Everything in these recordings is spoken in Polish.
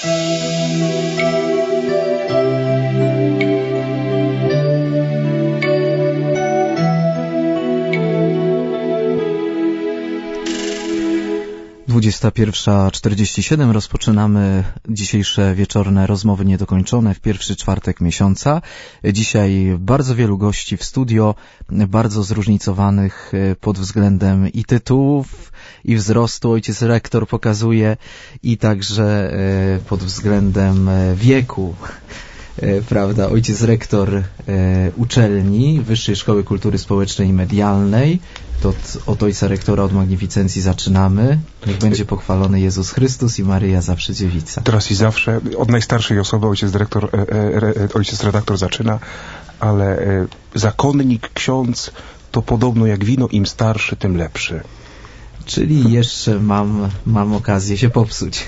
(21:47) rozpoczynamy dzisiejsze wieczorne rozmowy niedokończone w pierwszy czwartek miesiąca. Dzisiaj bardzo wielu gości w studio, bardzo zróżnicowanych pod względem i tytułów, i wzrostu. Ojciec rektor pokazuje, i także pod względem wieku. Prawda, ojciec rektor uczelni Wyższej Szkoły Kultury Społecznej i Medialnej. To od ojca rektora, od magnificencji zaczynamy. Niech będzie pochwalony Jezus Chrystus i Maryja zawsze dziewica. Teraz i zawsze. Od najstarszej osoby ojciec redaktor zaczyna, ale zakonnik, ksiądz to podobno jak wino, im starszy, tym lepszy. Czyli jeszcze mam okazję się popsuć.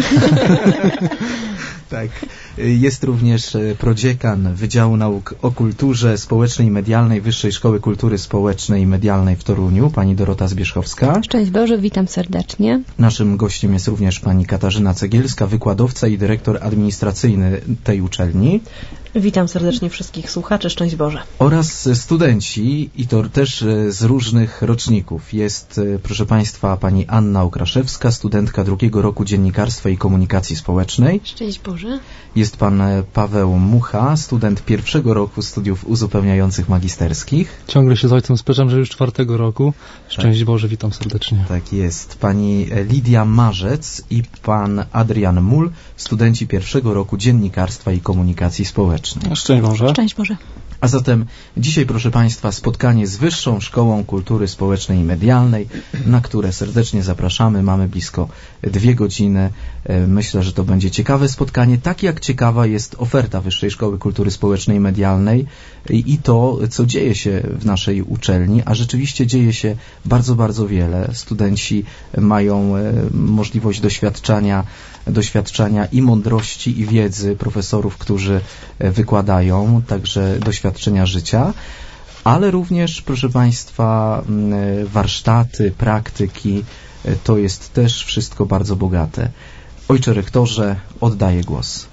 Tak. Jest również prodziekan Wydziału Nauk o Kulturze Społecznej i Medialnej Wyższej Szkoły Kultury Społecznej i Medialnej w Toruniu, pani Dorota Zbierzchowska. Szczęść Boże, witam serdecznie. Naszym gościem jest również pani Katarzyna Cegielska, wykładowca i dyrektor administracyjny tej uczelni. Witam serdecznie wszystkich słuchaczy, szczęść Boże. Oraz studenci, i to też z różnych roczników. Jest, proszę państwa, pani Anna Okraszewska, studentka 2. roku Dziennikarstwa i Komunikacji Społecznej. Szczęść Boże. Jest pan Paweł Mucha, student 1. roku studiów uzupełniających magisterskich. Ciągle się z ojcem sprzeczam, że już 4. roku. Szczęść tak. Boże, witam serdecznie. Tak jest. Pani Lidia Marzec i pan Adrian Mul, studenci 1. roku Dziennikarstwa i Komunikacji Społecznej. Szczęść Boże. Szczęść Boże. A zatem dzisiaj, proszę państwa, spotkanie z Wyższą Szkołą Kultury Społecznej i Medialnej, na które serdecznie zapraszamy. Mamy blisko 2 godziny. Myślę, że to będzie ciekawe spotkanie, tak jak ciekawa jest oferta Wyższej Szkoły Kultury Społecznej i Medialnej i to, co dzieje się w naszej uczelni, a rzeczywiście dzieje się bardzo, bardzo wiele. Studenci mają możliwość doświadczania i mądrości, i wiedzy profesorów, którzy wykładają, także doświadczenia życia, ale również, proszę państwa, warsztaty, praktyki, to jest też wszystko bardzo bogate. Ojcze rektorze, oddaję głos.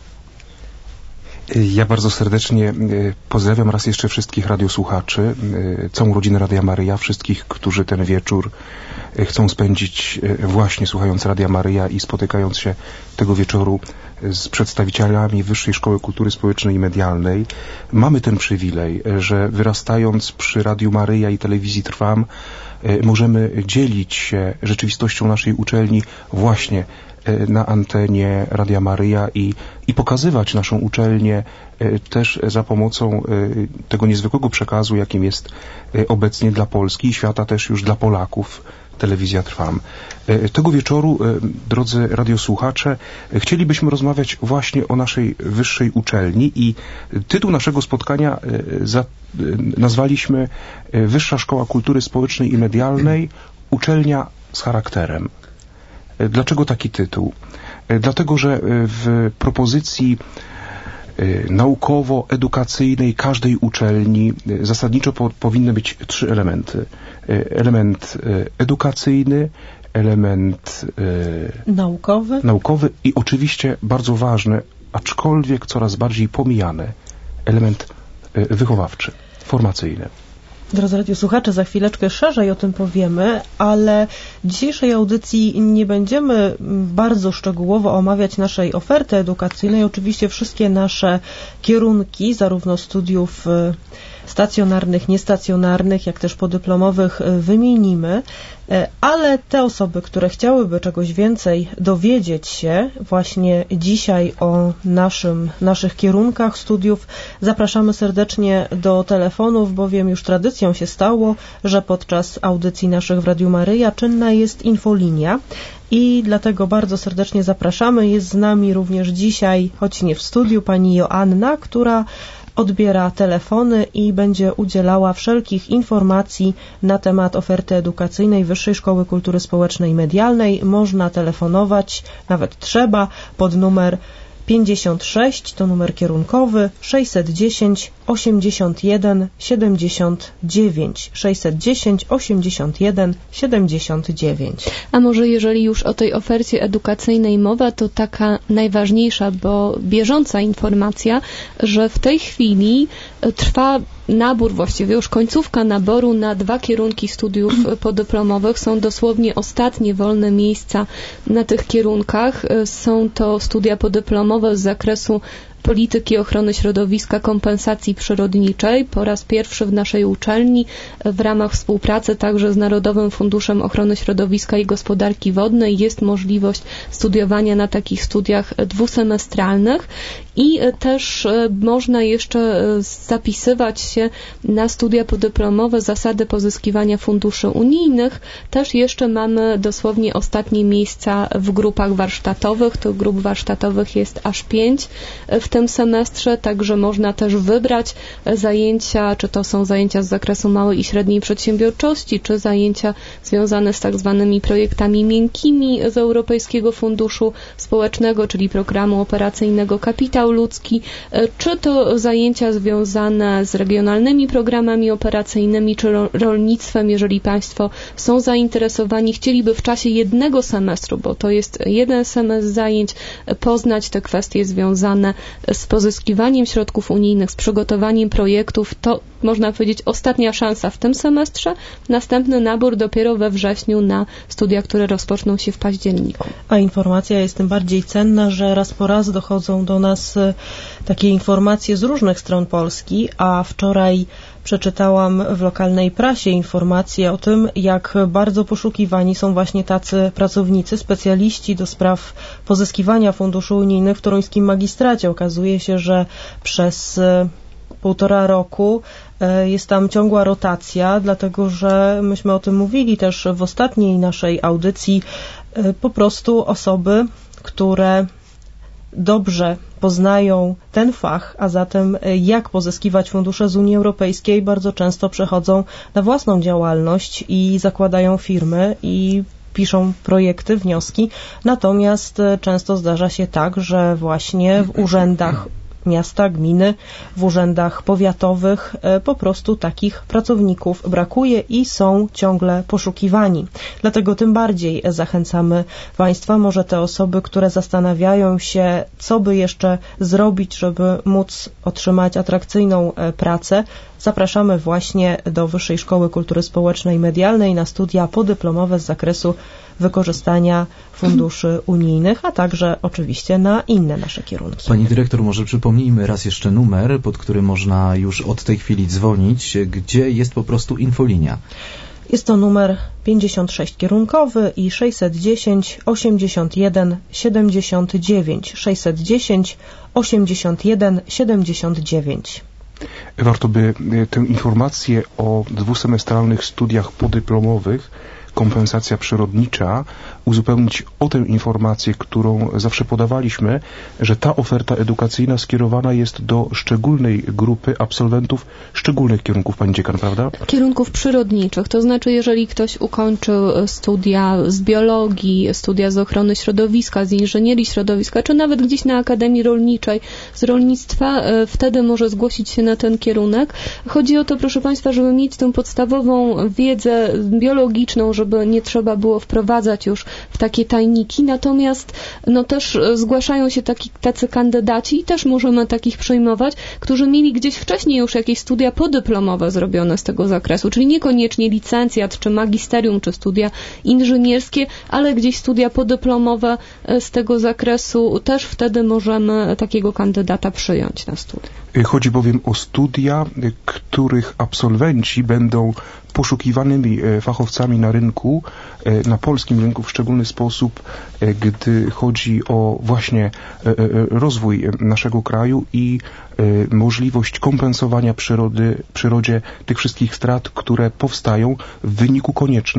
Ja bardzo serdecznie pozdrawiam raz jeszcze wszystkich radiosłuchaczy, całą rodzinę Radia Maryja, wszystkich, którzy ten wieczór chcą spędzić właśnie słuchając Radia Maryja i spotykając się tego wieczoru z przedstawicielami Wyższej Szkoły Kultury Społecznej i Medialnej. Mamy ten przywilej, że wyrastając przy Radiu Maryja i telewizji Trwam, możemy dzielić się rzeczywistością naszej uczelni właśnie na antenie Radia Maryja i pokazywać naszą uczelnię też za pomocą tego niezwykłego przekazu, jakim jest obecnie dla Polski i świata też już dla Polaków telewizja Trwam. Tego wieczoru, drodzy radiosłuchacze, chcielibyśmy rozmawiać właśnie o naszej wyższej uczelni i tytuł naszego spotkania nazwaliśmy Wyższa Szkoła Kultury Społecznej i Medialnej, uczelnia z charakterem. Dlaczego taki tytuł? Dlatego, że w propozycji naukowo-edukacyjnej każdej uczelni zasadniczo powinny być 3 elementy. Element edukacyjny, element naukowy i oczywiście bardzo ważny, aczkolwiek coraz bardziej pomijany, element wychowawczy, formacyjny. Drodzy radiosłuchacze, za chwileczkę szerzej o tym powiemy, ale w dzisiejszej audycji nie będziemy bardzo szczegółowo omawiać naszej oferty edukacyjnej. Oczywiście wszystkie nasze kierunki, zarówno studiów stacjonarnych, niestacjonarnych, jak też podyplomowych wymienimy, ale te osoby, które chciałyby czegoś więcej dowiedzieć się właśnie dzisiaj o naszych kierunkach studiów, zapraszamy serdecznie do telefonów, bowiem już tradycją się stało, że podczas audycji naszych w Radiu Maryja czynna jest infolinia. I dlatego bardzo serdecznie zapraszamy. Jest z nami również dzisiaj, choć nie w studiu, pani Joanna, która odbiera telefony i będzie udzielała wszelkich informacji na temat oferty edukacyjnej Wyższej Szkoły Kultury Społecznej i Medialnej. Można telefonować, nawet trzeba, pod numer 56, to numer kierunkowy, 610 81 79 610 81 79. A może jeżeli już o tej ofercie edukacyjnej mowa, to taka najważniejsza, bo bieżąca informacja, że w tej chwili trwa nabór, właściwie już końcówka naboru na 2 kierunki studiów podyplomowych. Są dosłownie ostatnie wolne miejsca na tych kierunkach. Są to studia podyplomowe z zakresu polityki ochrony środowiska, kompensacji przyrodniczej. Po raz pierwszy w naszej uczelni w ramach współpracy także z Narodowym Funduszem Ochrony Środowiska i Gospodarki Wodnej jest możliwość studiowania na takich studiach dwusemestralnych i też można jeszcze zapisywać się na studia podyplomowe Zasady pozyskiwania funduszy unijnych. Też jeszcze mamy dosłownie ostatnie miejsca w grupach warsztatowych. To grup warsztatowych jest aż 5 w tym semestrze, także można też wybrać zajęcia, czy to są zajęcia z zakresu małej i średniej przedsiębiorczości, czy zajęcia związane z tak zwanymi projektami miękkimi z Europejskiego Funduszu Społecznego, czyli Programu Operacyjnego Kapitał Ludzki, czy to zajęcia związane z regionalnymi programami operacyjnymi, czy rolnictwem, jeżeli Państwo są zainteresowani, chcieliby w czasie jednego semestru, bo to jest jeden semestr zajęć, poznać te kwestie związane z pozyskiwaniem środków unijnych, z przygotowaniem projektów, to można powiedzieć ostatnia szansa w tym semestrze. Następny nabór dopiero we wrześniu na studia, które rozpoczną się w październiku. A informacja jest tym bardziej cenna, że raz po raz dochodzą do nas takie informacje z różnych stron Polski, a wczoraj przeczytałam w lokalnej prasie informacje o tym, jak bardzo poszukiwani są właśnie tacy pracownicy, specjaliści do spraw pozyskiwania funduszy unijnych w toruńskim magistracie. Okazuje się, że przez 1,5 roku jest tam ciągła rotacja, dlatego że myśmy o tym mówili też w ostatniej naszej audycji. Po prostu osoby, które dobrze poznają ten fach, a zatem jak pozyskiwać fundusze z Unii Europejskiej, bardzo często przechodzą na własną działalność i zakładają firmy i piszą projekty, wnioski. Natomiast często zdarza się tak, że właśnie w urzędach miasta, gminy, w urzędach powiatowych po prostu takich pracowników brakuje i są ciągle poszukiwani. Dlatego tym bardziej zachęcamy Państwa, może te osoby, które zastanawiają się, co by jeszcze zrobić, żeby móc otrzymać atrakcyjną pracę, zapraszamy właśnie do Wyższej Szkoły Kultury Społecznej i Medialnej na studia podyplomowe z zakresu wykorzystania funduszy unijnych, a także oczywiście na inne nasze kierunki. Pani dyrektor, może przypomnijmy raz jeszcze numer, pod który można już od tej chwili dzwonić, gdzie jest po prostu infolinia. Jest to numer 56 kierunkowy i 610 81 79. 610 81 79. Warto by tę informację o dwusemestralnych studiach podyplomowych kompensacja przyrodnicza uzupełnić o tę informację, którą zawsze podawaliśmy, że ta oferta edukacyjna skierowana jest do szczególnej grupy absolwentów szczególnych kierunków, pani dziekan, prawda? Kierunków przyrodniczych, to znaczy jeżeli ktoś ukończył studia z biologii, studia z ochrony środowiska, z inżynierii środowiska, czy nawet gdzieś na Akademii Rolniczej z rolnictwa, wtedy może zgłosić się na ten kierunek. Chodzi o to, proszę Państwa, żeby mieć tę podstawową wiedzę biologiczną, żeby nie trzeba było wprowadzać już w takie tajniki, natomiast też zgłaszają się tacy kandydaci i też możemy takich przyjmować, którzy mieli gdzieś wcześniej już jakieś studia podyplomowe zrobione z tego zakresu, czyli niekoniecznie licencjat, czy magisterium, czy studia inżynierskie, ale gdzieś studia podyplomowe z tego zakresu, też wtedy możemy takiego kandydata przyjąć na studia. Chodzi bowiem o studia, których absolwenci będą poszukiwanymi fachowcami na rynku, na polskim rynku w szczególny sposób, gdy chodzi o właśnie rozwój naszego kraju i możliwość kompensowania przyrodzie tych wszystkich strat, które powstają w wyniku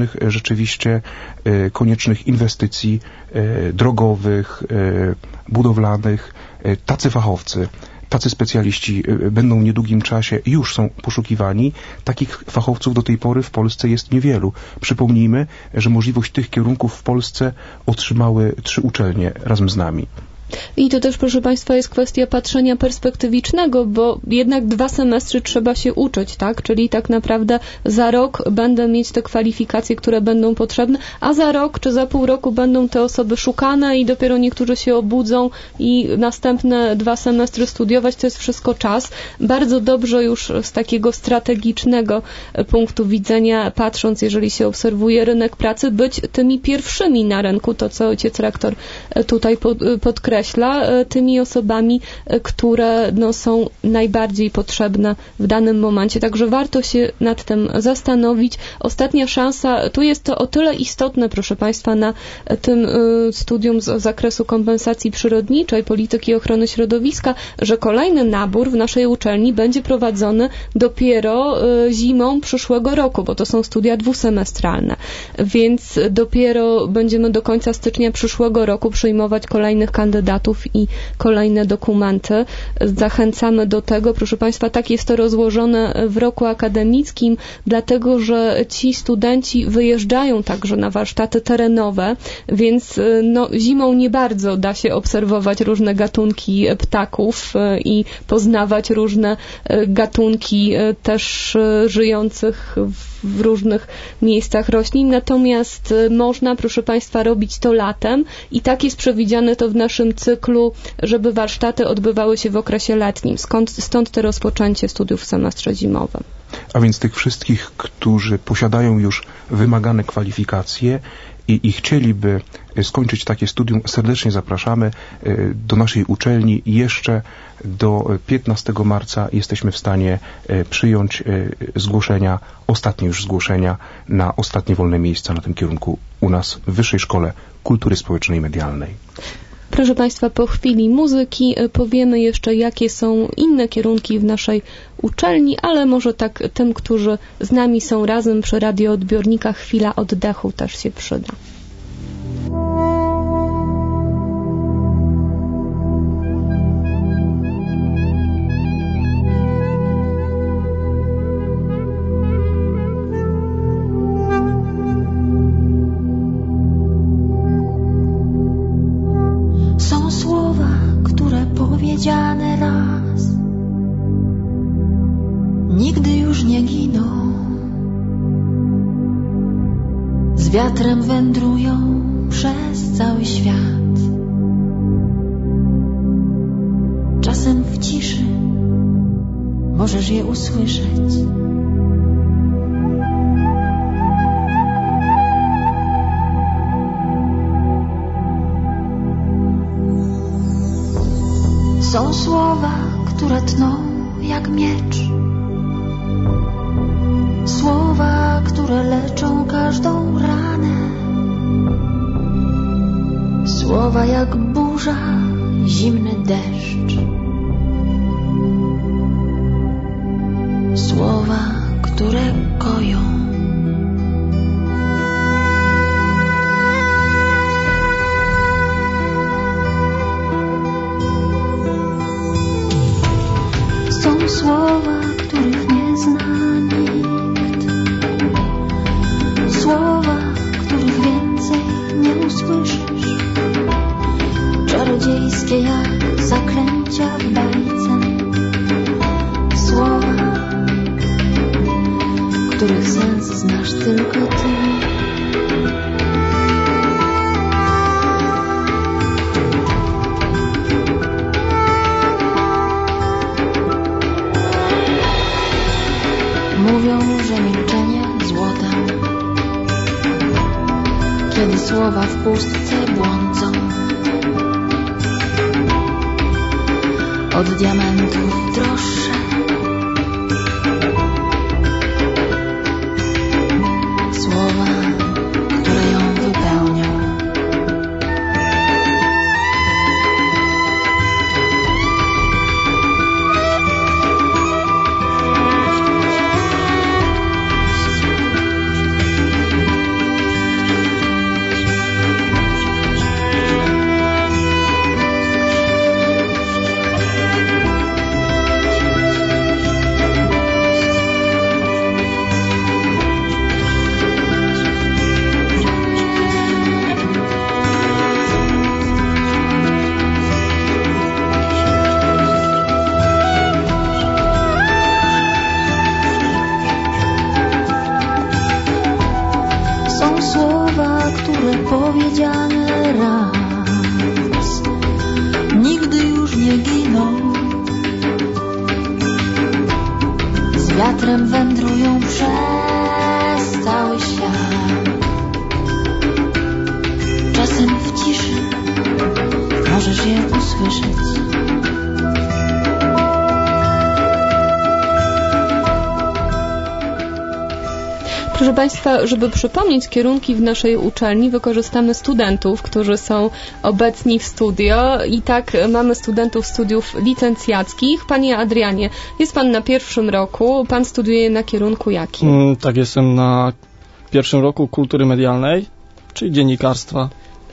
koniecznych inwestycji drogowych, budowlanych. Tacy fachowcy, tacy specjaliści będą w niedługim czasie, już są poszukiwani. Takich fachowców do tej pory w Polsce jest niewielu. Przypomnijmy, że możliwość tych kierunków w Polsce otrzymały 3 uczelnie razem z nami. I to też, proszę Państwa, jest kwestia patrzenia perspektywicznego, bo jednak 2 semestry trzeba się uczyć, tak? Czyli tak naprawdę za rok będę mieć te kwalifikacje, które będą potrzebne, a za rok czy za pół roku będą te osoby szukane i dopiero niektórzy się obudzą i następne 2 semestry studiować, to jest wszystko czas. Bardzo dobrze już z takiego strategicznego punktu widzenia, patrząc, jeżeli się obserwuje rynek pracy, być tymi pierwszymi na rynku, to co ojciec rektor tutaj podkreśla, tymi osobami, które są najbardziej potrzebne w danym momencie. Także warto się nad tym zastanowić. Ostatnia szansa, tu jest to o tyle istotne, proszę Państwa, na tym studium z zakresu kompensacji przyrodniczej, polityki ochrony środowiska, że kolejny nabór w naszej uczelni będzie prowadzony dopiero zimą przyszłego roku, bo to są studia 2-semestralne. Więc dopiero będziemy do końca stycznia przyszłego roku przyjmować kolejnych kandydatów i kolejne dokumenty. Zachęcamy do tego, proszę Państwa, tak jest to rozłożone w roku akademickim, dlatego, że ci studenci wyjeżdżają także na warsztaty terenowe, więc zimą nie bardzo da się obserwować różne gatunki ptaków i poznawać różne gatunki też żyjących w różnych miejscach roślin, natomiast można, proszę Państwa, robić to latem i tak jest przewidziane to w naszym cyklu, żeby warsztaty odbywały się w okresie letnim. Stąd to rozpoczęcie studiów w semestrze zimowym. A więc tych wszystkich, którzy posiadają już wymagane kwalifikacje i chcieliby skończyć takie studium, serdecznie zapraszamy do naszej uczelni. Jeszcze do 15 marca jesteśmy w stanie przyjąć zgłoszenia, ostatnie już zgłoszenia na ostatnie wolne miejsca na tym kierunku u nas w Wyższej Szkole Kultury Społecznej i Medialnej. Proszę Państwa, po chwili muzyki powiemy jeszcze, jakie są inne kierunki w naszej uczelni, ale może tak tym, którzy z nami są razem przy radioodbiornikach, chwila oddechu też się przyda. Są słowa, które powiedziane raz nigdy już nie giną. Z wiatrem wędrują przez cały świat. Czasem w ciszy możesz je usłyszeć. Są słowa, które tną jak miecz. Słowa, które leczą każdą ranę. Słowa jak burza, zimny deszcz. Słowa, które koją. Są słowa, których nie zna nikt. Słowa, których więcej nie usłyszysz. Czarodziejskie jak zaklęcia w bajce. Słowa, których sens znasz tylko ty. Mówią, że milczenie złota, kiedy słowa w pustce błądzą. Od diamentów droższe. Słowa, które ją wypełnią. możesz je usłyszeć. Proszę Państwa, żeby przypomnieć kierunki w naszej uczelni, wykorzystamy studentów, którzy są obecni w studio i tak mamy studentów studiów licencjackich. Panie Adrianie, jest Pan na pierwszym roku, Pan studiuje na kierunku jakim? Tak, jestem na pierwszym roku kultury medialnej, czyli dziennikarstwa.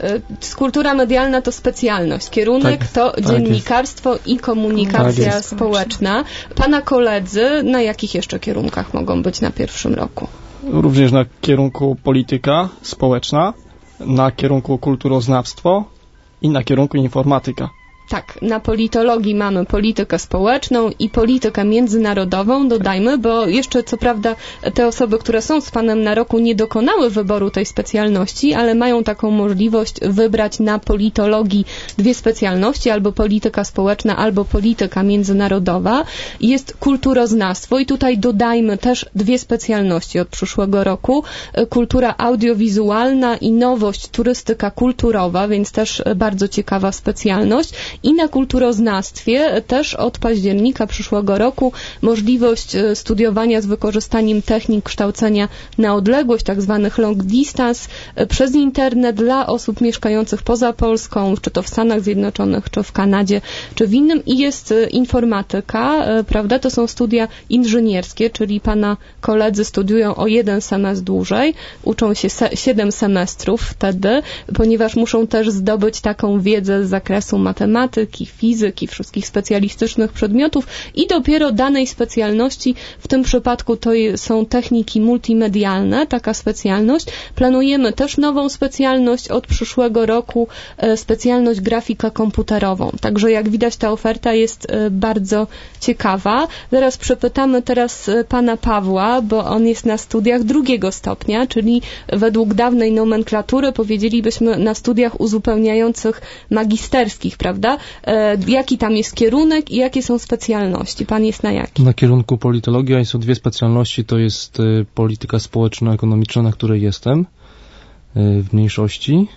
Kultura medialna to specjalność, kierunek to dziennikarstwo i komunikacja społeczna. Pana koledzy na jakich jeszcze kierunkach mogą być na pierwszym roku? Również na kierunku polityka społeczna, na kierunku kulturoznawstwo i na kierunku informatyka. Tak, na politologii mamy politykę społeczną i politykę międzynarodową, dodajmy, bo jeszcze co prawda te osoby, które są z Panem na roku, nie dokonały wyboru tej specjalności, ale mają taką możliwość wybrać na politologii dwie specjalności, albo polityka społeczna, albo polityka międzynarodowa. Jest kulturoznawstwo i tutaj dodajmy też dwie specjalności od przyszłego roku. Kultura audiowizualna i nowość turystyka kulturowa, więc też bardzo ciekawa specjalność. I na kulturoznawstwie też od października przyszłego roku możliwość studiowania z wykorzystaniem technik kształcenia na odległość, tak zwanych long distance, przez internet dla osób mieszkających poza Polską, czy to w Stanach Zjednoczonych, czy w Kanadzie, czy w innym. I jest informatyka, prawda? To są studia inżynierskie, czyli Pana koledzy studiują o 1 semestr dłużej, uczą się 7 semestrów wtedy, ponieważ muszą też zdobyć taką wiedzę z zakresu matematyki, fizyki, wszystkich specjalistycznych przedmiotów i dopiero danej specjalności, w tym przypadku to są techniki multimedialne, taka specjalność. Planujemy też nową specjalność od przyszłego roku, specjalność grafika komputerową. Także jak widać ta oferta jest bardzo ciekawa. Zaraz przepytamy teraz Pana Pawła, bo on jest na studiach 2. stopnia, czyli według dawnej nomenklatury powiedzielibyśmy na studiach uzupełniających magisterskich, prawda? Jaki tam jest kierunek i jakie są specjalności? Pan jest na jakim? Na kierunku politologia i są dwie specjalności, to jest polityka społeczno-ekonomiczna, na której jestem w mniejszości,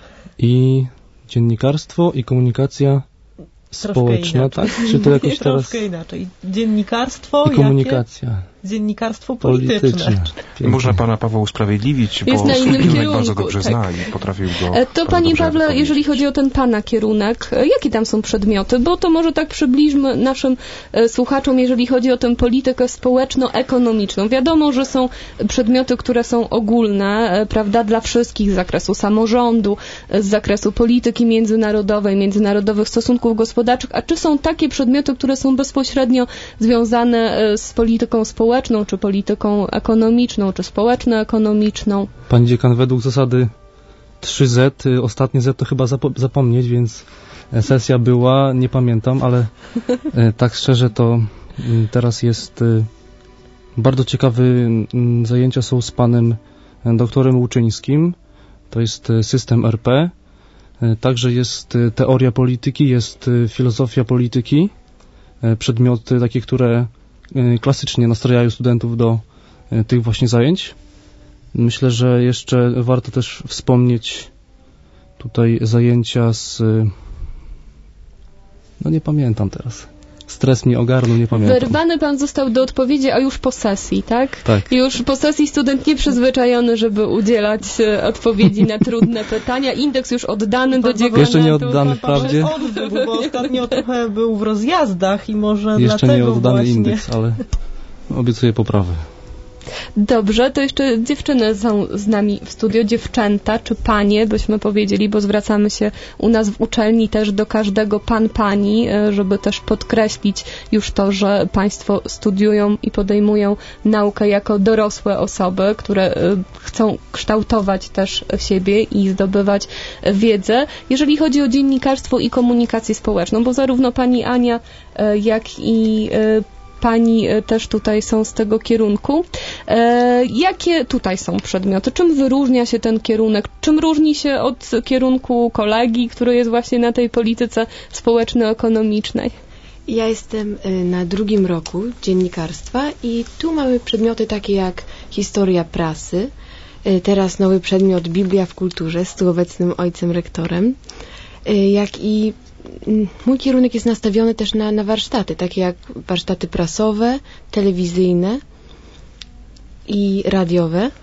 i dziennikarstwo i komunikacja społeczna, tak? Czy to jakoś teraz... Troszkę inaczej. Dziennikarstwo i komunikacja. Jakie? Dziennikarstwo polityczne. Można Pana Pawła usprawiedliwić, jest bo na swój kierunek kierunku, bardzo dobrze zna i potrafił go To Panie Pawle, jeżeli chodzi o ten Pana kierunek, jakie tam są przedmioty? Bo to może tak przybliżmy naszym słuchaczom, jeżeli chodzi o tę politykę społeczno-ekonomiczną. Wiadomo, że są przedmioty, które są ogólne, prawda, dla wszystkich z zakresu samorządu, z zakresu polityki międzynarodowej, międzynarodowych stosunków gospodarczych, a czy są takie przedmioty, które są bezpośrednio związane z polityką społeczną, czy polityką ekonomiczną, czy społeczno-ekonomiczną? Pani dziekan, według zasady 3Z, ostatnie Z to chyba zapomnieć, więc sesja była, nie pamiętam, ale tak szczerze to teraz jest bardzo ciekawe zajęcia są z panem doktorem Łuczyńskim, to jest system RP, także jest teoria polityki, jest filozofia polityki, przedmioty takie, które klasycznie nastrajają studentów do tych właśnie zajęć. Myślę, że jeszcze warto też wspomnieć tutaj zajęcia z... No nie pamiętam teraz. Stres mnie ogarnął, nie pamiętam. Wyrwany Pan został do odpowiedzi, a już po sesji, tak? Tak. Już po sesji student nieprzyzwyczajony, żeby udzielać odpowiedzi na trudne pytania. Indeks już oddany do dziekanatu. Jeszcze nie oddany wprawdzie. Odbył, bo ostatnio trochę był w rozjazdach i może jeszcze dlatego nie oddany właśnie... indeks, ale obiecuję poprawę. Dobrze, to jeszcze dziewczyny są z nami w studio, dziewczęta czy panie, byśmy powiedzieli, bo zwracamy się u nas w uczelni też do każdego pan, pani, żeby też podkreślić już to, że państwo studiują i podejmują naukę jako dorosłe osoby, które chcą kształtować też siebie i zdobywać wiedzę. Jeżeli chodzi o dziennikarstwo i komunikację społeczną, bo zarówno pani Ania, jak i Pani też tutaj są z tego kierunku. Jakie tutaj są przedmioty? Czym wyróżnia się ten kierunek? Czym różni się od kierunku kolegi, który jest właśnie na tej polityce społeczno-ekonomicznej? Ja jestem na 2. roku dziennikarstwa i tu mamy przedmioty takie jak historia prasy, teraz nowy przedmiot Biblia w kulturze z tu obecnym ojcem rektorem. jak i mój kierunek jest nastawiony też na warsztaty, takie jak warsztaty prasowe, telewizyjne i radiowe.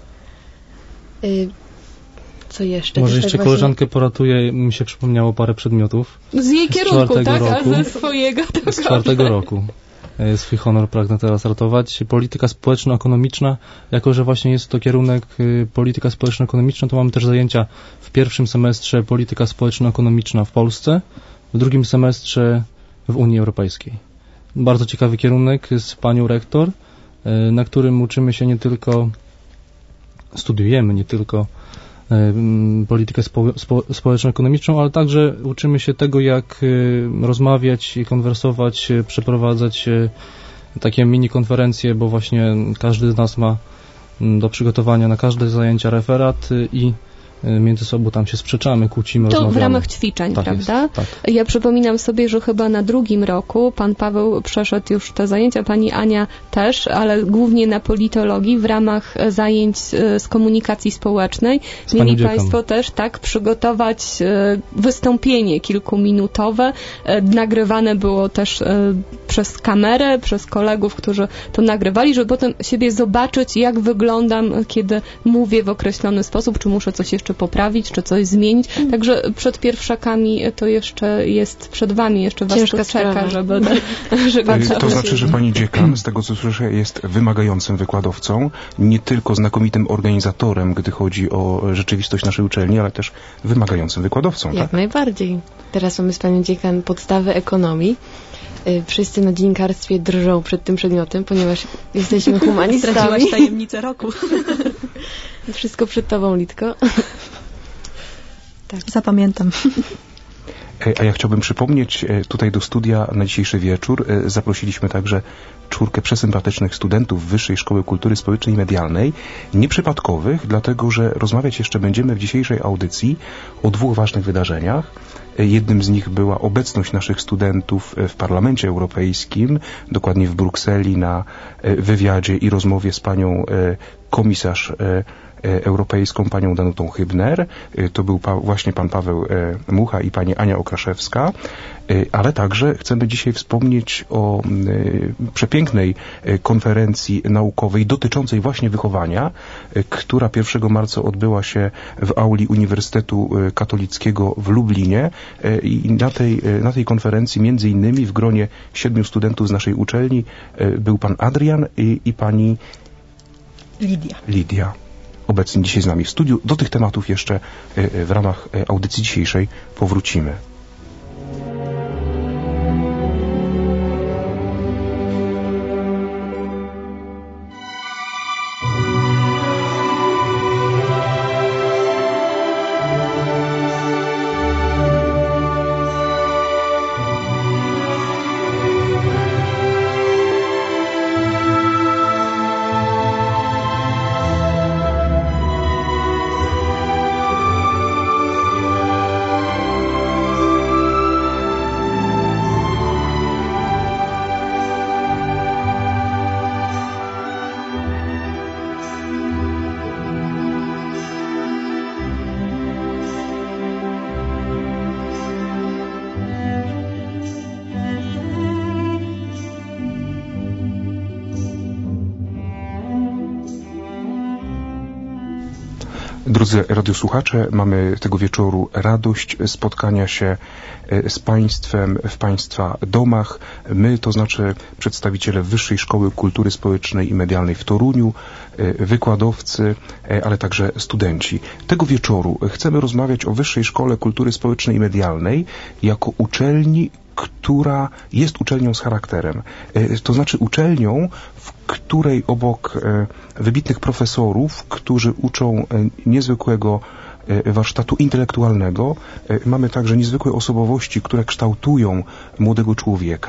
Co jeszcze? Może jeszcze koleżankę poratuje, mi się przypomniało parę przedmiotów. Z jej kierunku, tak? Roku, a ze swojego? Tak, z 4 roku. Swój honor pragnę teraz ratować. Polityka społeczno-ekonomiczna, jako że właśnie jest to kierunek polityka społeczno-ekonomiczna, to mamy też zajęcia w pierwszym semestrze polityka społeczno-ekonomiczna w Polsce, w drugim semestrze w Unii Europejskiej. Bardzo ciekawy kierunek z panią rektor, na którym uczymy się studiujemy nie tylko politykę społeczno-ekonomiczną, ale także uczymy się tego, jak rozmawiać i konwersować, przeprowadzać takie mini-konferencje, bo właśnie każdy z nas ma do przygotowania na każde zajęcia referat i między sobą tam się sprzeczamy, kłócimy, rozmawiamy. To w ramach ćwiczeń, tak prawda? Jest, tak. Ja przypominam sobie, że chyba na 2. roku pan Paweł przeszedł już te zajęcia, pani Ania też, ale głównie na politologii w ramach zajęć z komunikacji społecznej. Mieli państwo też przygotować wystąpienie kilkuminutowe. Nagrywane było też przez kamerę, przez kolegów, którzy to nagrywali, żeby potem siebie zobaczyć, jak wyglądam, kiedy mówię w określony sposób, czy muszę coś jeszcze poprawić, czy coś zmienić. Także przed pierwszakami to jeszcze jest przed wami, jeszcze was ciężka to czeka, sprawa. żeby To znaczy, że pani dziekan, z tego co słyszę, jest wymagającym wykładowcą, nie tylko znakomitym organizatorem, gdy chodzi o rzeczywistość naszej uczelni, ale też wymagającym wykładowcą. Jak najbardziej. Teraz mamy z panią dziekan podstawy ekonomii. Wszyscy na dziennikarstwie drżą przed tym przedmiotem, ponieważ jesteśmy humanistami. Zdradziłaś tajemnicę roku. Wszystko przed tobą, Litko. Tak. Zapamiętam. A ja chciałbym przypomnieć, tutaj do studia na dzisiejszy wieczór zaprosiliśmy także 4 przesympatycznych studentów Wyższej Szkoły Kultury Społecznej i Medialnej, nieprzypadkowych, dlatego że rozmawiać jeszcze będziemy w dzisiejszej audycji o 2 ważnych wydarzeniach. Jednym z nich była obecność naszych studentów w Parlamencie Europejskim, dokładnie w Brukseli, na wywiadzie i rozmowie z panią komisarz europejską, panią Danutą Hübner. To był właśnie pan Paweł Mucha i pani Ania Okraszewska, ale także chcemy dzisiaj wspomnieć o przepięknej konferencji naukowej dotyczącej właśnie wychowania, która 1 marca odbyła się w auli Uniwersytetu Katolickiego w Lublinie i na tej konferencji między innymi w gronie 7 studentów z naszej uczelni był pan Adrian i pani Lidia. Obecni dzisiaj z nami w studiu. Do tych tematów jeszcze w ramach audycji dzisiejszej powrócimy. Drodzy radiosłuchacze, mamy tego wieczoru radość spotkania się z Państwem w Państwa domach. My, to znaczy przedstawiciele Wyższej Szkoły Kultury Społecznej i Medialnej w Toruniu, wykładowcy, ale także studenci. Tego wieczoru chcemy rozmawiać o Wyższej Szkole Kultury Społecznej i Medialnej jako uczelni, która jest uczelnią z charakterem. To znaczy uczelnią, w której obok wybitnych profesorów, którzy uczą niezwykłego warsztatu intelektualnego, mamy także niezwykłe osobowości, które kształtują młodego człowieka.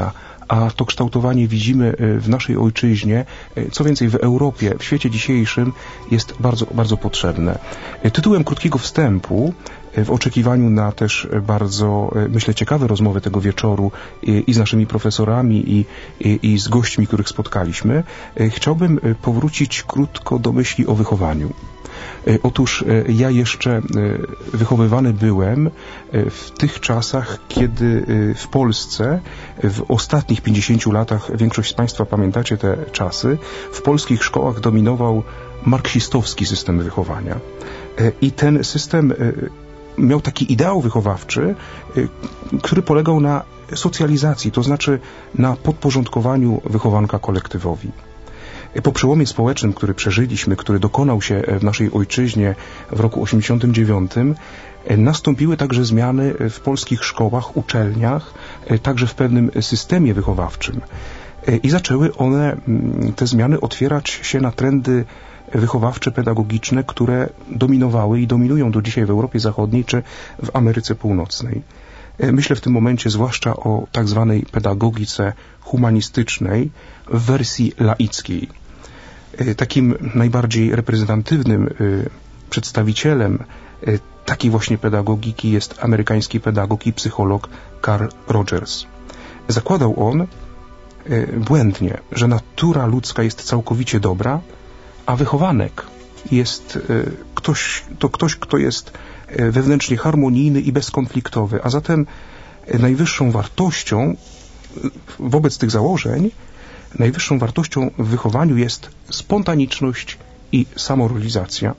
a to kształtowanie widzimy w naszej ojczyźnie, co więcej w Europie, w świecie dzisiejszym jest bardzo, bardzo potrzebne. Tytułem krótkiego wstępu, w oczekiwaniu na też bardzo, myślę, ciekawe rozmowy tego wieczoru i z naszymi profesorami, i z gośćmi, których spotkaliśmy, chciałbym powrócić krótko do myśli o wychowaniu. Otóż ja jeszcze wychowywany byłem w tych czasach, kiedy w Polsce w ostatnich 50 latach, większość z Państwa pamiętacie te czasy, w polskich szkołach dominował marksistowski system wychowania. I ten system miał taki ideał wychowawczy, który polegał na socjalizacji, to znaczy na podporządkowaniu wychowanka kolektywowi. Po przełomie społecznym, który przeżyliśmy, który dokonał się w naszej ojczyźnie w roku 89, nastąpiły także zmiany w polskich szkołach, uczelniach, także w pewnym systemie wychowawczym. I zaczęły one, te zmiany, otwierać się na trendy wychowawcze, pedagogiczne, które dominowały i dominują do dzisiaj w Europie Zachodniej czy w Ameryce Północnej. Myślę w tym momencie zwłaszcza o tak zwanej pedagogice humanistycznej w wersji laickiej. Takim najbardziej reprezentatywnym przedstawicielem takiej właśnie pedagogiki jest amerykański pedagog i psycholog Carl Rogers. Zakładał on błędnie, że natura ludzka jest całkowicie dobra, a wychowanek jest ktoś, kto jest wewnętrznie harmonijny i bezkonfliktowy, a zatem najwyższą wartością wobec tych założeń, najwyższą wartością w wychowaniu jest spontaniczność i samorealizacja.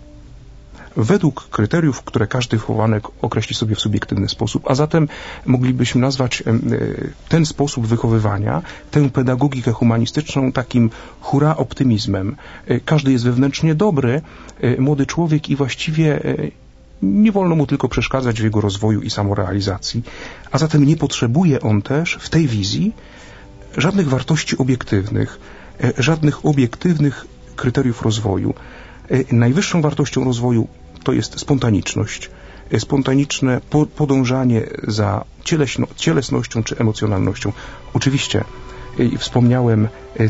Według kryteriów, które każdy wychowanek określi sobie w subiektywny sposób, a zatem moglibyśmy nazwać ten sposób wychowywania, tę pedagogikę humanistyczną takim hurra optymizmem. Każdy jest wewnętrznie dobry, młody człowiek i właściwie nie wolno mu tylko przeszkadzać w jego rozwoju i samorealizacji, a zatem nie potrzebuje on też w tej wizji żadnych wartości obiektywnych, żadnych obiektywnych kryteriów rozwoju. Najwyższą wartością rozwoju to jest spontaniczność, spontaniczne podążanie za cielesnością czy emocjonalnością. Oczywiście, wspomniałem,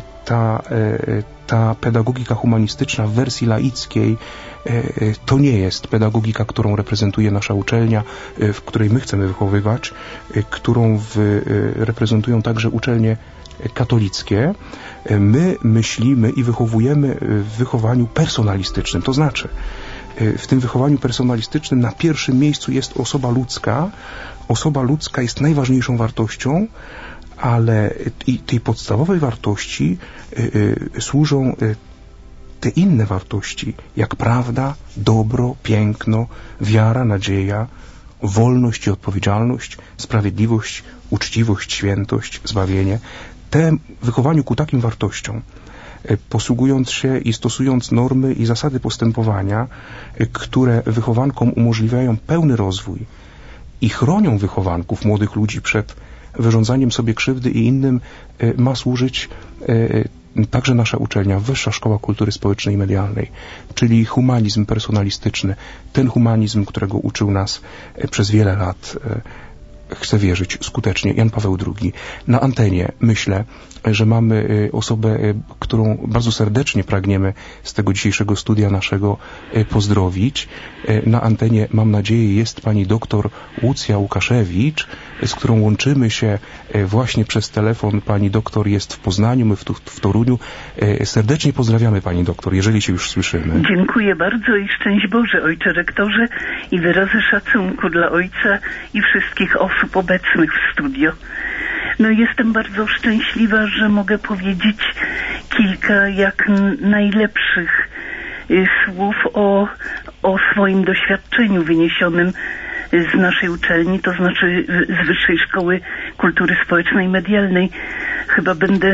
ta pedagogika humanistyczna w wersji laickiej to nie jest pedagogika, którą reprezentuje nasza uczelnia, w której my chcemy wychowywać, którą reprezentują także uczelnie katolickie. My myślimy i wychowujemy w wychowaniu personalistycznym, to znaczy w tym wychowaniu personalistycznym na pierwszym miejscu jest osoba ludzka. Osoba ludzka jest najważniejszą wartością, ale i tej podstawowej wartości służą te inne wartości, jak prawda, dobro, piękno, wiara, nadzieja, wolność i odpowiedzialność, sprawiedliwość, uczciwość, świętość, zbawienie. Wychowaniu ku takim wartościom, posługując się i stosując normy i zasady postępowania, które wychowankom umożliwiają pełny rozwój i chronią wychowanków, młodych ludzi przed wyrządzaniem sobie krzywdy i innym, ma służyć także nasza uczelnia, Wyższa Szkoła Kultury Społecznej i Medialnej, czyli humanizm personalistyczny, ten humanizm, którego uczył nas przez wiele lat, chcę wierzyć, skutecznie Jan Paweł II. Na antenie myślę, że mamy osobę, którą bardzo serdecznie pragniemy z tego dzisiejszego studia naszego pozdrowić. Na antenie, mam nadzieję, jest pani doktor Łucja Łukaszewicz, z którą łączymy się właśnie przez telefon. Pani doktor jest w Poznaniu, my w Toruniu. Serdecznie pozdrawiamy pani doktor, jeżeli się już słyszymy. Dziękuję bardzo i szczęść Boże, ojcze rektorze, i wyrazy szacunku dla ojca i wszystkich osób obecnych w studio. No, jestem bardzo szczęśliwa, że mogę powiedzieć kilka jak najlepszych słów o swoim doświadczeniu wyniesionym z naszej uczelni, to znaczy z Wyższej Szkoły Kultury Społecznej i Medialnej. Chyba będę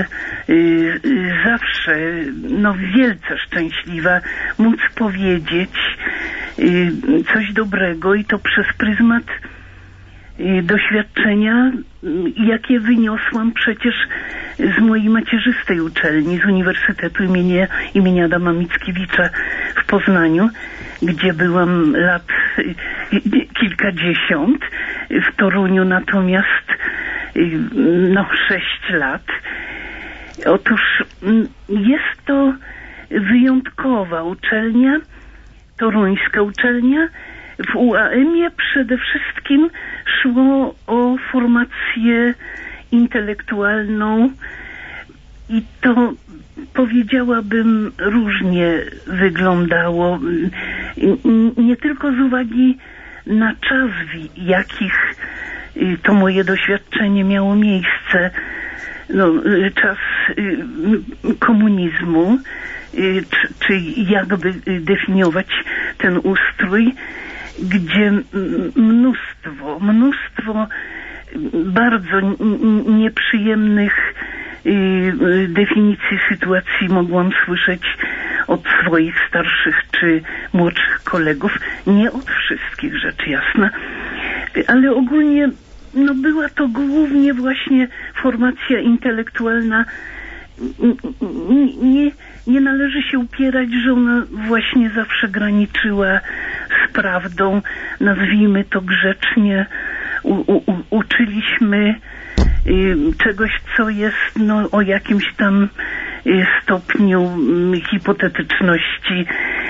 zawsze wielce szczęśliwa móc powiedzieć coś dobrego i to przez pryzmat doświadczenia, jakie wyniosłam przecież z mojej macierzystej uczelni, z Uniwersytetu imienia Adama Mickiewicza w Poznaniu, gdzie byłam lat kilkadziesiąt. W Toruniu natomiast 6 lat. Otóż jest to wyjątkowa uczelnia, toruńska uczelnia. W UAM-ie przede wszystkim szło o formację intelektualną i to, powiedziałabym, różnie wyglądało. Nie tylko z uwagi na czas, w jakich to moje doświadczenie miało miejsce. Czas komunizmu, czy jakby definiować ten ustrój, gdzie mnóstwo bardzo nieprzyjemnych definicji sytuacji mogłam słyszeć od swoich starszych czy młodszych kolegów. Nie od wszystkich, rzecz jasna, ale ogólnie była to głównie właśnie formacja intelektualna. Nie należy się upierać, że ona właśnie zawsze graniczyła z prawdą. Nazwijmy to grzecznie. Uczyliśmy czegoś, co jest o jakimś tam stopniu hipotetyczności.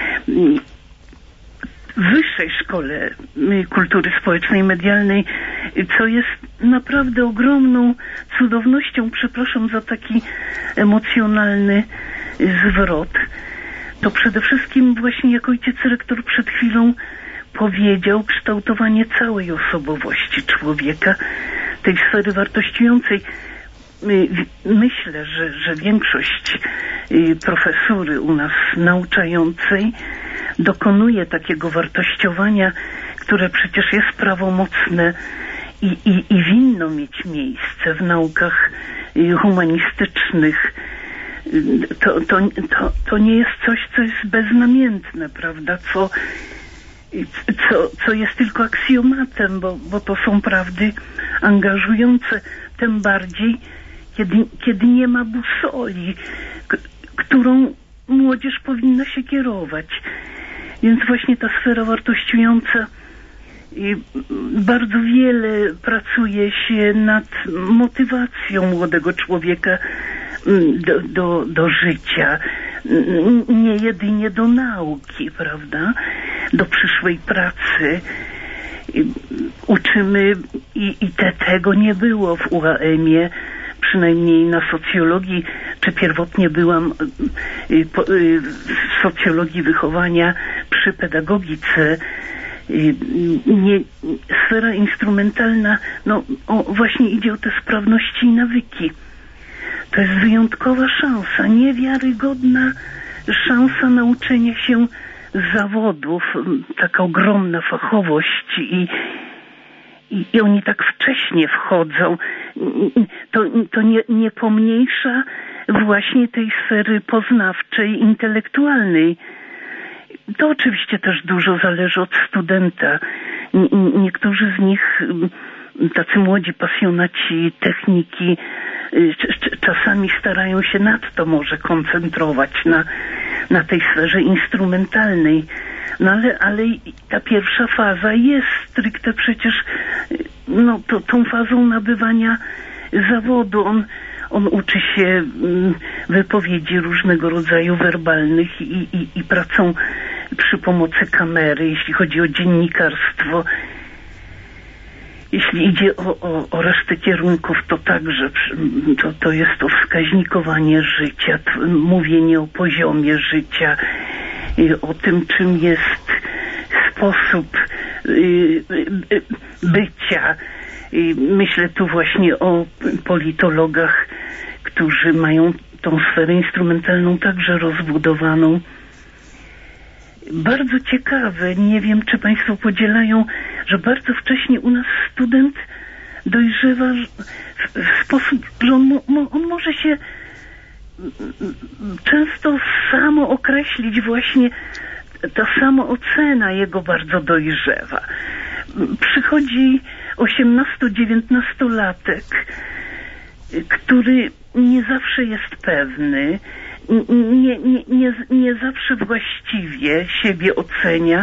W Wyższej Szkole Kultury Społecznej i Medialnej, co jest naprawdę ogromną cudownością, przepraszam za taki emocjonalny zwrot, to przede wszystkim właśnie, jak ojciec rektor przed chwilą powiedział, kształtowanie całej osobowości człowieka, tej sfery wartościującej. Myślę, że większość profesury u nas nauczającej dokonuje takiego wartościowania, które przecież jest prawomocne i winno mieć miejsce w naukach humanistycznych. To nie jest coś, co jest beznamiętne, prawda, co jest tylko aksjomatem, bo to są prawdy angażujące, tym bardziej, kiedy nie ma busoli, którą młodzież powinna się kierować. Więc właśnie ta sfera wartościująca, bardzo wiele pracuje się nad motywacją młodego człowieka do życia, nie jedynie do nauki, prawda, do przyszłej pracy. Uczymy i tego nie było w UAM-ie, przynajmniej na socjologii, czy pierwotnie byłam w socjologii wychowania przy pedagogice. Sfera instrumentalna, właśnie idzie o te sprawności i nawyki. To jest wyjątkowa szansa, niewiarygodna szansa nauczenia się zawodów, taka ogromna fachowość i oni tak wcześnie wchodzą. To nie pomniejsza właśnie tej sfery poznawczej, intelektualnej. To oczywiście też dużo zależy od studenta. Niektórzy z nich, tacy młodzi pasjonaci techniki, czasami starają się nadto może koncentrować na tej sferze instrumentalnej. Ale ta pierwsza faza jest stricte przecież tą fazą nabywania zawodu. On uczy się wypowiedzi różnego rodzaju werbalnych i pracą przy pomocy kamery, jeśli chodzi o dziennikarstwo. Jeśli idzie o resztę kierunków, to także to jest to wskaźnikowanie życia, mówienie o poziomie życia, o tym, czym jest sposób bycia. Myślę tu właśnie o politologach, którzy mają tą sferę instrumentalną także rozbudowaną. Bardzo ciekawe, nie wiem, czy Państwo podzielają, że bardzo wcześnie u nas student dojrzewa w sposób, że on może się często samo określić, właśnie ta samoocena jego bardzo dojrzewa. Przychodzi 18-19-latek, który nie zawsze jest pewny, nie zawsze właściwie siebie ocenia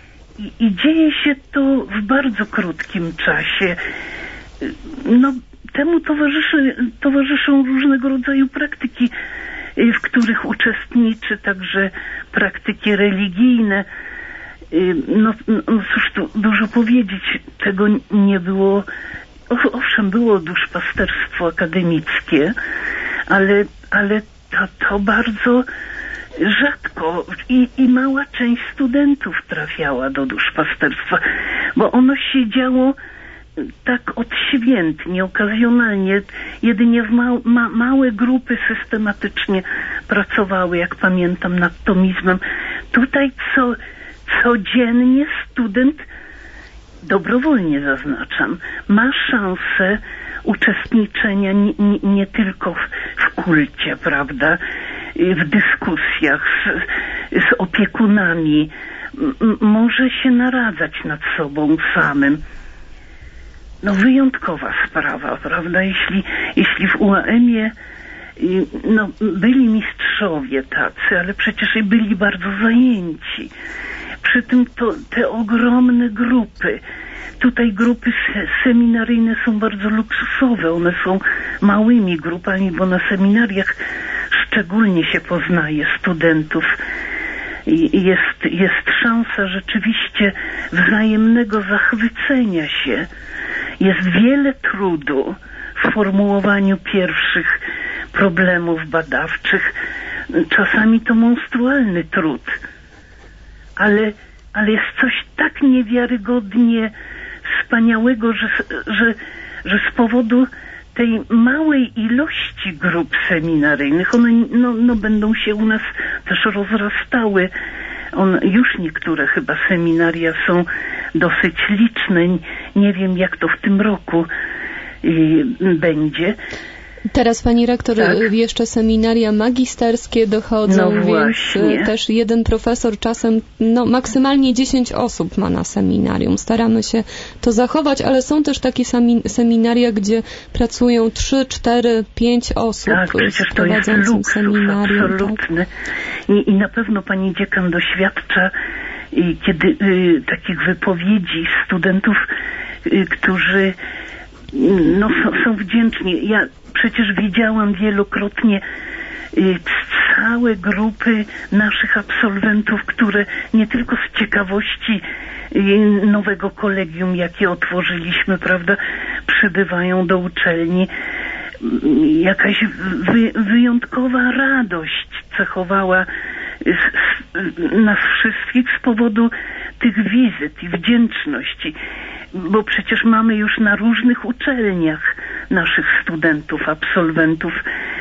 i dzieje się to w bardzo krótkim czasie. temu towarzyszą różnego rodzaju praktyki, w których uczestniczy także praktyki religijne. No cóż tu dużo powiedzieć, tego nie było. Owszem, było duszpasterstwo akademickie, ale to bardzo rzadko i mała część studentów trafiała do duszpasterstwa, bo ono się działo tak odświętnie, okazjonalnie, jedynie w małe grupy systematycznie pracowały, jak pamiętam, nad tomizmem. Tutaj codziennie student, dobrowolnie zaznaczam, ma szansę uczestniczenia nie tylko w kulcie, prawda, w dyskusjach z opiekunami, może się naradzać nad sobą samym. No wyjątkowa sprawa, prawda, jeśli w UAM-ie no, byli mistrzowie tacy, ale przecież i byli bardzo zajęci. Przy tym te ogromne grupy, tutaj grupy seminaryjne są bardzo luksusowe, one są małymi grupami, bo na seminariach szczególnie się poznaje studentów i jest szansa rzeczywiście wzajemnego zachwycenia się. Jest wiele trudu w formułowaniu pierwszych problemów badawczych. Czasami to monstrualny trud, ale jest coś tak niewiarygodnie wspaniałego, że z powodu tej małej ilości grup seminaryjnych, one no będą się u nas też rozrastały. Już niektóre chyba seminaria są dosyć liczne. Nie wiem, jak to w tym roku będzie. Teraz pani rektor, tak, jeszcze seminaria magisterskie dochodzą, więc też jeden profesor czasem, maksymalnie 10 osób ma na seminarium. Staramy się to zachować, ale są też takie seminaria, gdzie pracują 3, 4, 5 osób. Tak, przecież to jest luksus absolutny. Tak. I na pewno pani dziekan doświadcza kiedy takich wypowiedzi studentów, którzy są wdzięczni. Ja przecież widziałam wielokrotnie całe grupy naszych absolwentów, które nie tylko z ciekawości nowego kolegium, jakie otworzyliśmy, prawda, przybywają do uczelni. Jakaś wyjątkowa radość cechowała nas wszystkich z powodu tych wizyt i wdzięczności, bo przecież mamy już na różnych uczelniach naszych studentów, absolwentów.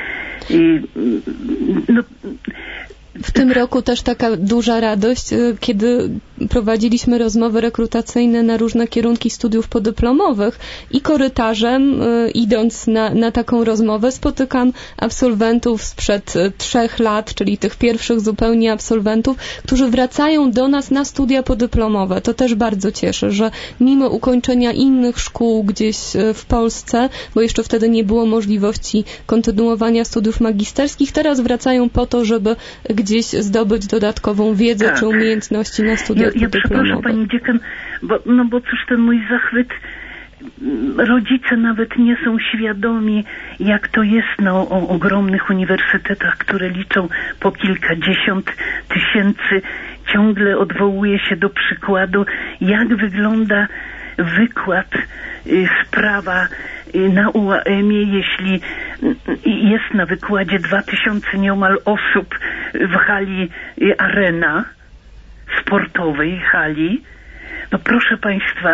W tym roku też taka duża radość, kiedy prowadziliśmy rozmowy rekrutacyjne na różne kierunki studiów podyplomowych i korytarzem, idąc na taką rozmowę, spotykam absolwentów sprzed 3 lat, czyli tych pierwszych zupełnie absolwentów, którzy wracają do nas na studia podyplomowe. To też bardzo cieszy, że mimo ukończenia innych szkół gdzieś w Polsce, bo jeszcze wtedy nie było możliwości kontynuowania studiów magisterskich, teraz wracają po to, żeby gdzieś zdobyć dodatkową wiedzę, tak, czy umiejętności na studiach podyplomowych. Ja przepraszam pani dziekan, bo cóż, ten mój zachwyt, rodzice nawet nie są świadomi, jak to jest na ogromnych uniwersytetach, które liczą po kilkadziesiąt tysięcy. Ciągle odwołuje się do przykładu, jak wygląda wykład z prawa na UAM-ie, jeśli jest na wykładzie 2000 nieomal osób w hali Arena, sportowej hali. No proszę państwa,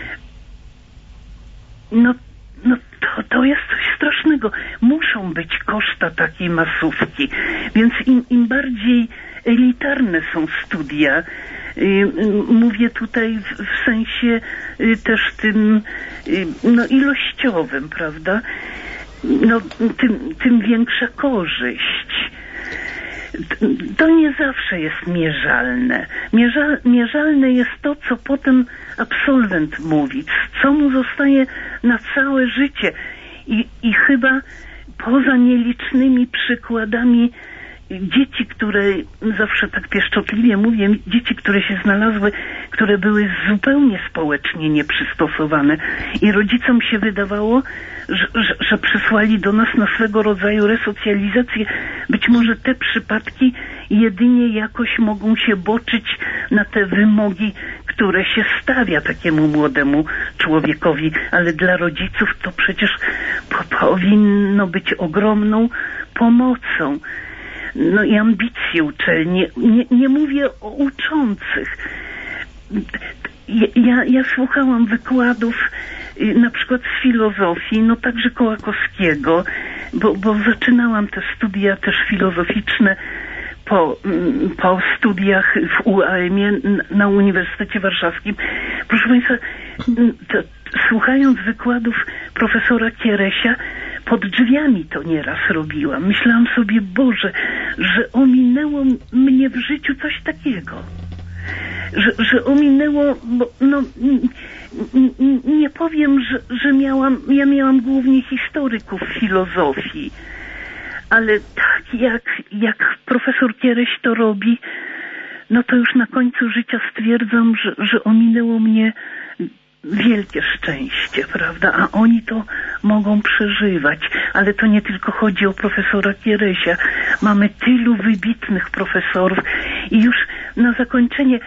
to jest coś strasznego. Muszą być koszta takiej masówki, więc im bardziej elitarne są studia, mówię tutaj w sensie też tym ilościowym, prawda? Tym większa korzyść. To nie zawsze jest mierzalne. Mierzalne jest to, co potem absolwent mówi, co mu zostaje na całe życie. I chyba poza nielicznymi przykładami dzieci, które, zawsze tak pieszczotliwie mówię, dzieci, które się znalazły, które były zupełnie społecznie nieprzystosowane i rodzicom się wydawało, że przysłali do nas na swego rodzaju resocjalizację. Być może te przypadki jedynie jakoś mogą się boczyć na te wymogi, które się stawia takiemu młodemu człowiekowi, ale dla rodziców to przecież powinno być ogromną pomocą. No i ambicje uczelni. Nie mówię o uczących. Ja słuchałam wykładów na przykład z filozofii, no także Kołakowskiego, bo zaczynałam te studia też filozoficzne po studiach w UAM-ie na Uniwersytecie Warszawskim. Proszę Państwa, słuchając wykładów profesora Kieresia, pod drzwiami to nieraz robiłam. Myślałam sobie, Boże, że ominęło mnie w życiu coś takiego. Że ominęło, bo no, nie powiem, że ja miałam głównie historyków filozofii, ale tak jak profesor Kiereś to robi, no to już na końcu życia stwierdzam, że ominęło mnie wielkie szczęście, prawda? A oni to mogą przeżywać. Ale to nie tylko chodzi o profesora Kieresia. Mamy tylu wybitnych profesorów i już na zakończenie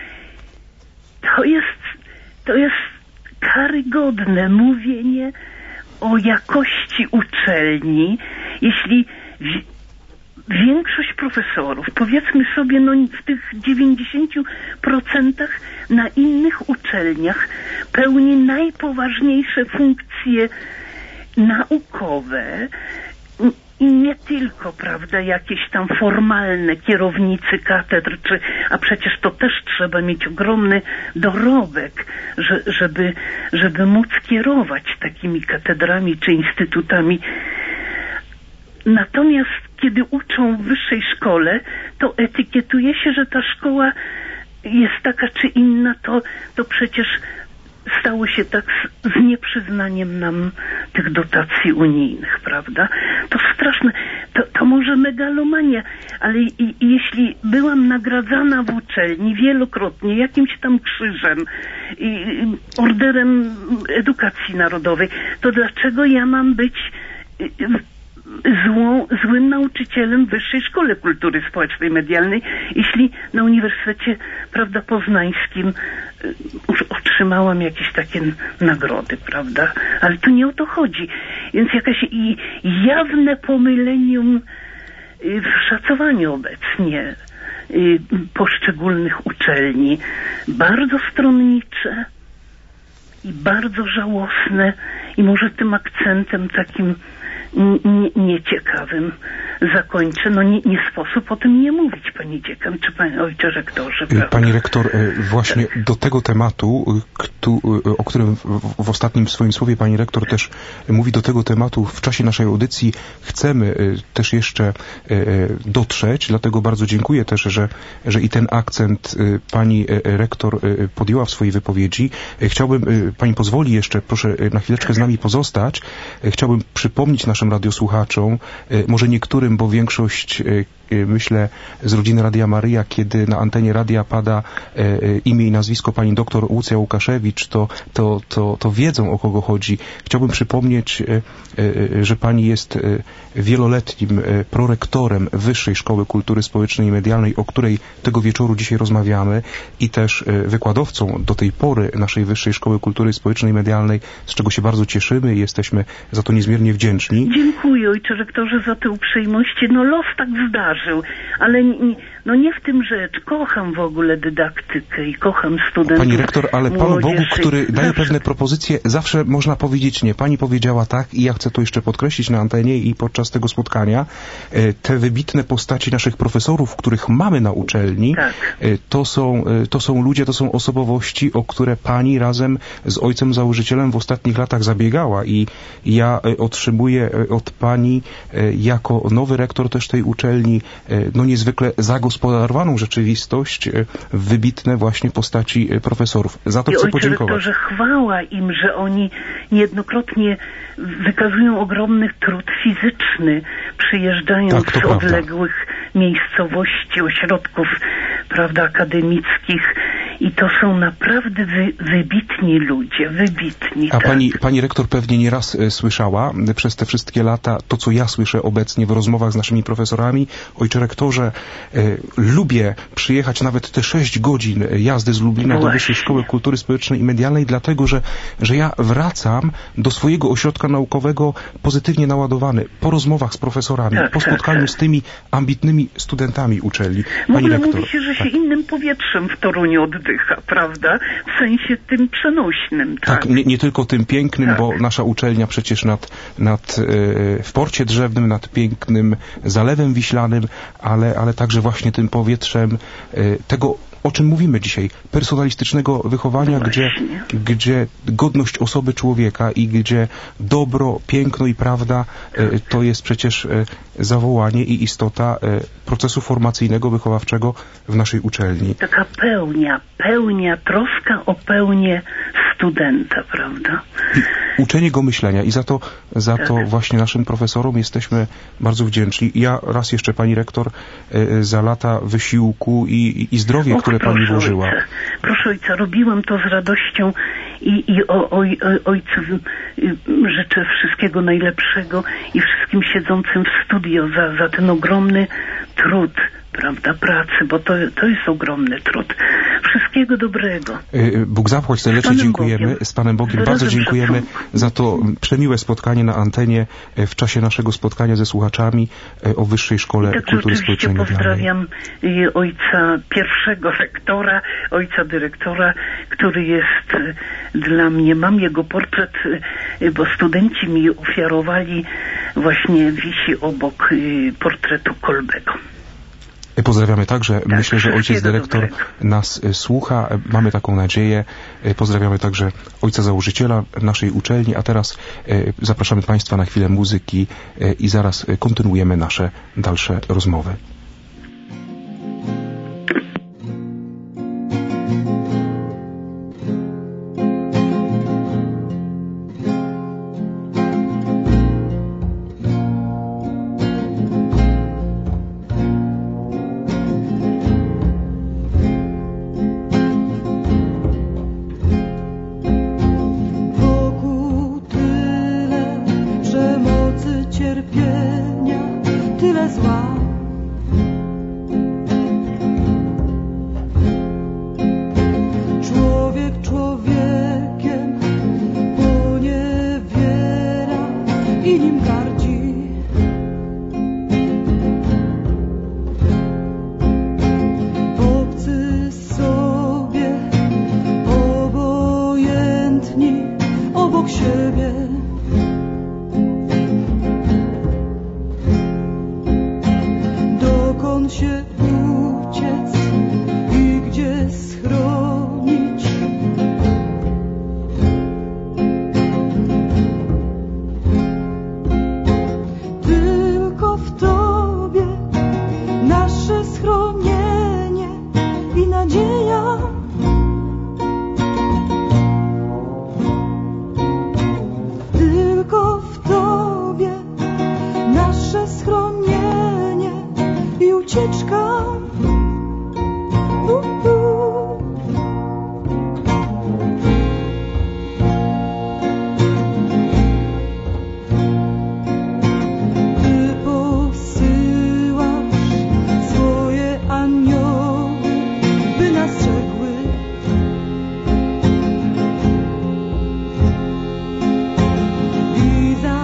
to jest karygodne mówienie o jakości uczelni, jeśli większość profesorów, powiedzmy sobie, no w tych 90% na innych uczelniach pełni najpoważniejsze funkcje naukowe i nie tylko, prawda, jakieś tam formalne kierownicy katedr, a przecież to też trzeba mieć ogromny dorobek, żeby móc kierować takimi katedrami czy instytutami. Natomiast kiedy uczą w wyższej szkole, to etykietuje się, że ta szkoła jest taka czy inna, to przecież stało się tak z nieprzyznaniem nam tych dotacji unijnych, prawda? To straszne, to może megalomania, ale jeśli byłam nagradzana w uczelni wielokrotnie jakimś tam krzyżem, orderem edukacji narodowej, to dlaczego ja mam być złym nauczycielem w Wyższej Szkole Kultury Społecznej Medialnej, jeśli na Uniwersytecie, prawda, Poznańskim otrzymałam jakieś takie nagrody, prawda? Ale tu nie o to chodzi. Więc jakaś jawne pomylenium w szacowaniu obecnie poszczególnych uczelni, bardzo stronnicze i bardzo żałosne i może tym akcentem takim nieciekawym zakończę. No nie sposób o tym nie mówić, pani dziekan, czy panie ojcze rektorze, prawda? Pani rektor, właśnie do tego tematu, o którym w ostatnim swoim słowie pani rektor też mówi, do tego tematu w czasie naszej audycji chcemy też jeszcze dotrzeć, dlatego bardzo dziękuję też, że i ten akcent pani rektor podjęła w swojej wypowiedzi. Chciałbym, pani pozwoli jeszcze, proszę na chwileczkę z nami pozostać, chciałbym przypomnieć naszym radiosłuchaczom, może niektórym, bo większość, myślę, z rodziny Radia Maryja, kiedy na antenie radia pada imię i nazwisko pani doktor Łucja Łukaszewicz, to wiedzą, o kogo chodzi. Chciałbym przypomnieć, że pani jest wieloletnim prorektorem Wyższej Szkoły Kultury Społecznej i Medialnej, o której tego wieczoru dzisiaj rozmawiamy, i też wykładowcą do tej pory naszej Wyższej Szkoły Kultury Społecznej i Medialnej, z czego się bardzo cieszymy i jesteśmy za to niezmiernie wdzięczni. Dziękuję, ojcze rektorze, za te uprzejmości. No los tak zdarzył, ale nie w tym rzecz. Kocham w ogóle dydaktykę i kocham studentów. Pani rektor, ale Panu Bogu, który daje pewne propozycje, zawsze można powiedzieć nie. Pani powiedziała tak i ja chcę to jeszcze podkreślić na antenie i podczas tego spotkania. Te wybitne postaci naszych profesorów, których mamy na uczelni, tak, to są ludzie, to są osobowości, o które pani razem z ojcem założycielem w ostatnich latach zabiegała, i ja otrzymuję od pani jako nowy rektor też tej uczelni no niezwykle zagospodarowaną rzeczywistość, wybitne właśnie postaci profesorów. Za to chcę podziękować. Rektorze, chwała im, że oni niejednokrotnie wykazują ogromny trud fizyczny, przyjeżdżając z odległych miejscowości, ośrodków, prawda, akademickich i to są naprawdę wybitni ludzie, wybitni. A tak. pani rektor pewnie nieraz słyszała przez te wszystkie lata to, co ja słyszę obecnie w rozmowach z naszymi profesorami. Ojcze rektorze, lubię przyjechać nawet te 6 godzin jazdy z Lublina do Wyższej Szkoły Kultury Społecznej i Medialnej, dlatego, że ja wracam do swojego ośrodka naukowego pozytywnie naładowany, po rozmowach z profesorami, po spotkaniu z tymi ambitnymi studentami uczelni. Pani rektor. Mówi się, że się innym powietrzem w Toruniu oddycha, prawda? W sensie tym przenośnym. Tak, nie tylko tym pięknym, bo nasza uczelnia przecież w porcie drzewnym, nad pięknym zalewem wiślanym, ale także właśnie tym powietrzem tego, o czym mówimy dzisiaj, personalistycznego wychowania, gdzie godność osoby człowieka i gdzie dobro, piękno i prawda to jest przecież zawołanie i istota procesu formacyjnego, wychowawczego w naszej uczelni. Taka pełnia, troska o pełnię studenta, prawda? I uczenie go myślenia i za to właśnie naszym profesorom jesteśmy bardzo wdzięczni. Ja raz jeszcze, pani rektor, za lata wysiłku i zdrowie, które pani włożyła. Proszę ojca, robiłem to z radością i ojcu życzę wszystkiego najlepszego i wszystkim siedzącym w studio za ten ogromny trud, prawda, pracy, bo to jest ogromny trud. Wszystkiego dobrego. Bóg zapłać, serdecznie dziękujemy. Z Panem Bogiem bardzo dziękujemy za to przemiłe spotkanie na antenie w czasie naszego spotkania ze słuchaczami o Wyższej Szkole Kultury Społecznej i Medialnej. Pozdrawiam ojca pierwszego rektora, ojca dyrektora, który jest dla mnie, mam jego portret, bo studenci mi ofiarowali, właśnie wisi obok portretu Kolbego. Pozdrawiamy także. Myślę, że ojciec dyrektor nas słucha. Mamy taką nadzieję. Pozdrawiamy także ojca założyciela naszej uczelni. A teraz zapraszamy Państwa na chwilę muzyki i zaraz kontynuujemy nasze dalsze rozmowy.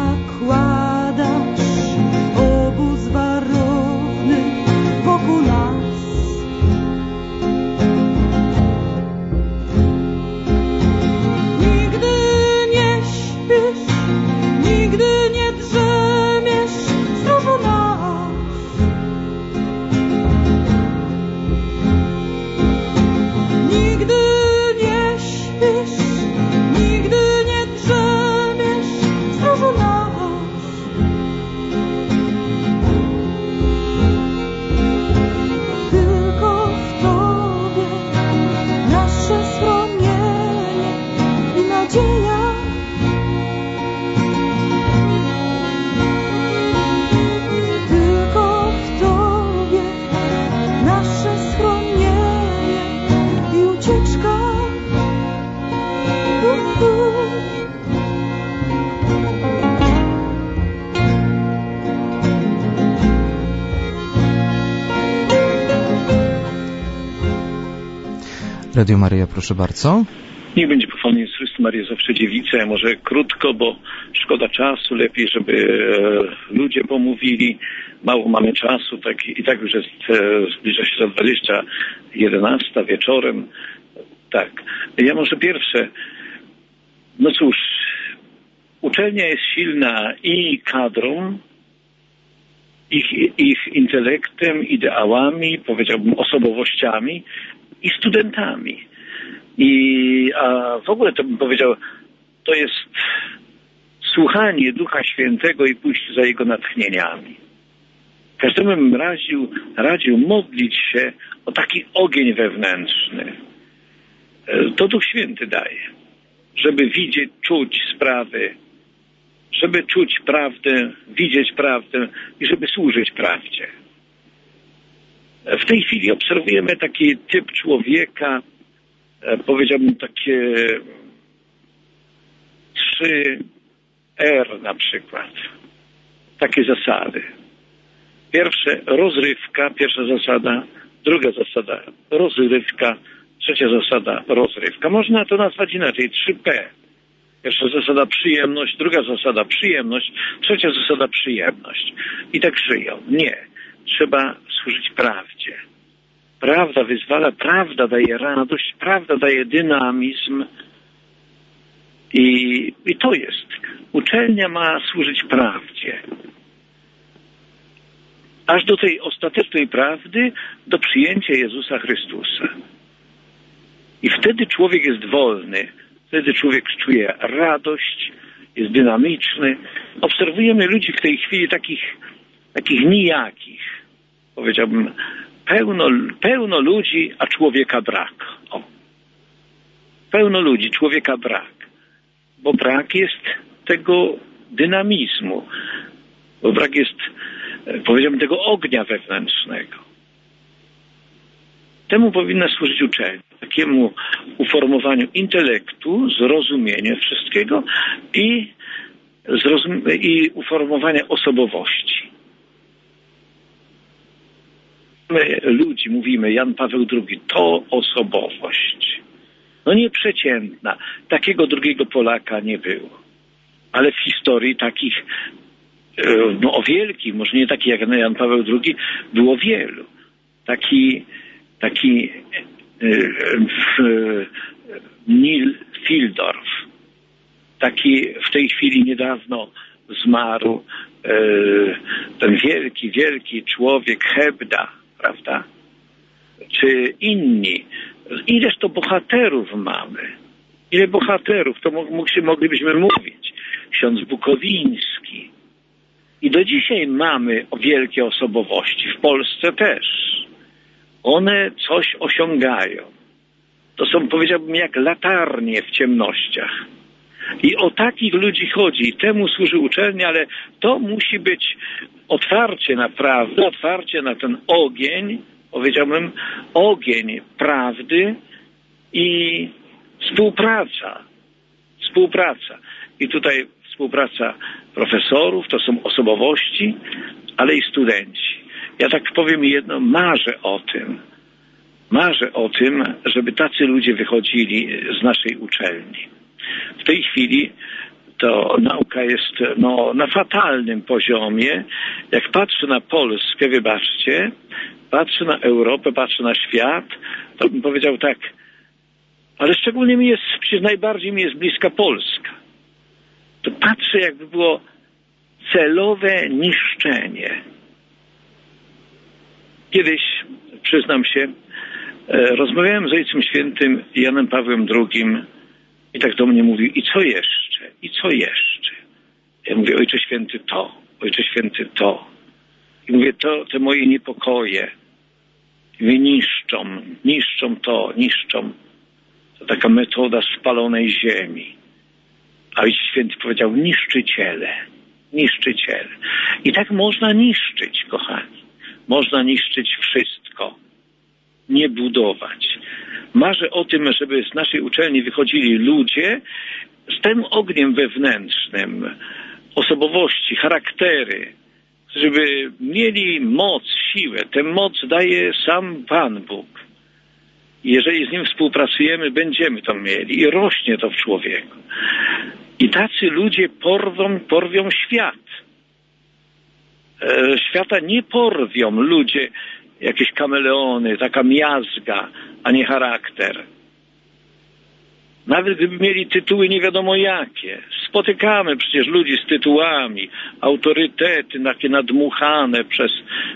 Wokół nas Radio Maryja, proszę bardzo. Niech będzie pochwalony Jezus Chrystus, Maryja zawsze dziewica. Może krótko, bo szkoda czasu, lepiej, żeby ludzie pomówili. Mało mamy czasu, tak i tak już jest, zbliża się za 11 wieczorem. Tak. Ja może pierwsze. No cóż, uczelnia jest silna i kadrą, ich intelektem, ideałami, powiedziałbym osobowościami i studentami. A w ogóle to bym powiedział, to jest słuchanie Ducha Świętego i pójście za Jego natchnieniami. Każdemu bym radził modlić się o taki ogień wewnętrzny. To Duch Święty daje, żeby widzieć, czuć sprawy, żeby czuć prawdę, widzieć prawdę i żeby służyć prawdzie. W tej chwili obserwujemy taki typ człowieka, powiedziałbym takie 3R na przykład. Takie zasady. Pierwsza zasada, druga zasada rozrywka, trzecia zasada rozrywka. Można to nazwać inaczej, 3P. Pierwsza zasada przyjemność, druga zasada przyjemność, trzecia zasada przyjemność. I tak żyją. Nie. Trzeba służyć prawdzie. Prawda wyzwala, prawda daje radość, prawda daje dynamizm. I to jest. Uczelnia ma służyć prawdzie. Aż do tej ostatecznej prawdy, do przyjęcia Jezusa Chrystusa. I wtedy człowiek jest wolny. Wtedy człowiek czuje radość, jest dynamiczny. Obserwujemy ludzi w tej chwili takich nijakich. Powiedziałbym, pełno ludzi, a człowieka brak. Pełno ludzi, człowieka brak. Bo brak jest tego dynamizmu. Bo brak jest, powiedziałbym, tego ognia wewnętrznego. Temu powinna służyć uczelnia. Takiemu uformowaniu intelektu, zrozumieniu wszystkiego i uformowania osobowości. My ludzi mówimy, Jan Paweł II, to osobowość. No nieprzeciętna. Takiego drugiego Polaka nie było. Ale w historii takich, o wielkich, może nie takich jak Jan Paweł II, było wielu. Taki Nil Fildorf. Taki w tej chwili niedawno zmarł ten wielki człowiek Hebda, prawda? Czy inni. Ileż to bohaterów mamy? Ile bohaterów? To moglibyśmy mówić. Ksiądz Bukowiński. I do dzisiaj mamy wielkie osobowości. W Polsce też. One coś osiągają. To są, powiedziałbym, jak latarnie w ciemnościach. I o takich ludzi chodzi. I temu służy uczelnia, ale to musi być otwarcie na prawdę, otwarcie na ten ogień, powiedziałbym, ogień prawdy i współpraca. I tutaj współpraca profesorów, to są osobowości, ale i studenci. Ja tak powiem jedno, marzę o tym, żeby tacy ludzie wychodzili z naszej uczelni. W tej chwili to nauka jest na fatalnym poziomie. Jak patrzę na Polskę, wybaczcie, patrzę na Europę, patrzę na świat, to bym powiedział tak, ale szczególnie przecież najbardziej mi jest bliska Polska. To patrzę, jakby było celowe niszczenie. Kiedyś, przyznam się, rozmawiałem z Ojcem Świętym Janem Pawłem II i tak do mnie mówił, i co jeszcze? Ja mówię, Ojcze Święty to. I mówię, te moje niepokoje. I mówię, niszczą. To taka metoda spalonej ziemi. A Ojciec Święty powiedział, niszczyciele. I tak można niszczyć, kochani. Można niszczyć wszystko. Nie budować. Marzę o tym, żeby z naszej uczelni wychodzili ludzie z tym ogniem wewnętrznym, osobowości, charaktery, żeby mieli moc, siłę. Tę moc daje sam Pan Bóg. Jeżeli z nim współpracujemy, będziemy to mieli i rośnie to w człowieku. I tacy ludzie porwią świat. Świata nie porwią ludzie, jakieś kameleony, taka miazga, a nie charakter. Nawet gdyby mieli tytuły nie wiadomo jakie. Spotykamy przecież ludzi z tytułami, autorytety takie nadmuchane przez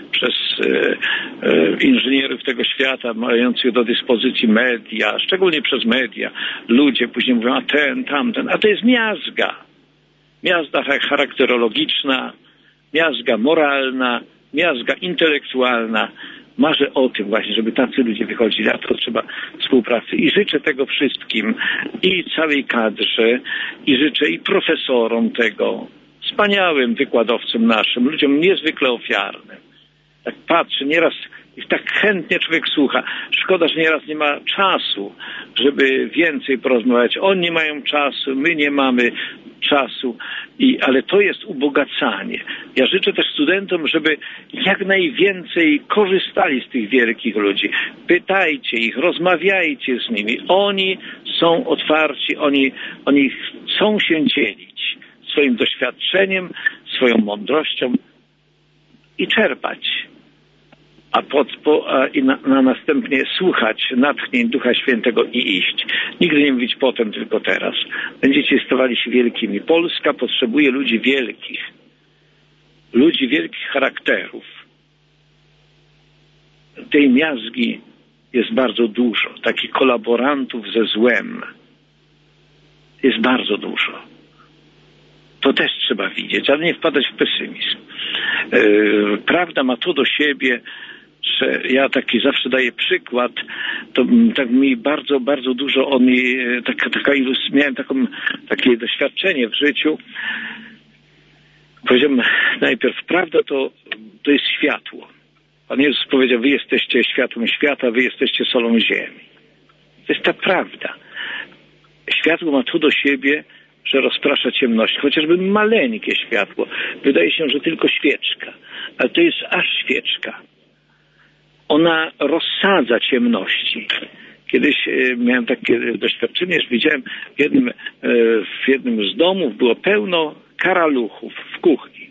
inżynierów tego świata, mających do dyspozycji media, szczególnie przez media. Ludzie później mówią, a ten, tamten, a to jest miazga. Miazga charakterologiczna, miazga moralna, miazga intelektualna. Marzę o tym właśnie, żeby tacy ludzie wychodzili, a to trzeba współpracy. I życzę tego wszystkim, i całej kadrze, i życzę i profesorom tego, wspaniałym wykładowcom naszym, ludziom niezwykle ofiarnym. Tak patrzę, nieraz i tak chętnie człowiek słucha. Szkoda, że nieraz nie ma czasu, żeby więcej porozmawiać. Oni mają czasu, my nie mamy czasu, ale to jest ubogacanie. Ja życzę też studentom, żeby jak najwięcej korzystali z tych wielkich ludzi. Pytajcie ich, rozmawiajcie z nimi. Oni są otwarci, oni chcą się dzielić swoim doświadczeniem, swoją mądrością i czerpać. I następnie słuchać natchnień Ducha Świętego i iść. Nigdy nie mówić potem, tylko teraz. Będziecie stawali się wielkimi. Polska potrzebuje ludzi wielkich charakterów. Tej miazgi jest bardzo dużo. Takich kolaborantów ze złem jest bardzo dużo. To też trzeba widzieć, ale nie wpadać w pesymizm. Prawda ma to do siebie, że ja taki zawsze daję przykład, to tak mi bardzo, bardzo dużo miałem takie doświadczenie w życiu. Powiedziałem najpierw, prawda to jest światło. Pan Jezus powiedział, wy jesteście światłem świata, wy jesteście solą ziemi. To jest ta prawda. Światło ma to do siebie, że rozprasza ciemność. Chociażby maleńkie światło. Wydaje się, że tylko świeczka. Ale to jest aż świeczka. Ona rozsadza ciemności. Kiedyś miałem takie doświadczenie, że widziałem w jednym z domów było pełno karaluchów w kuchni.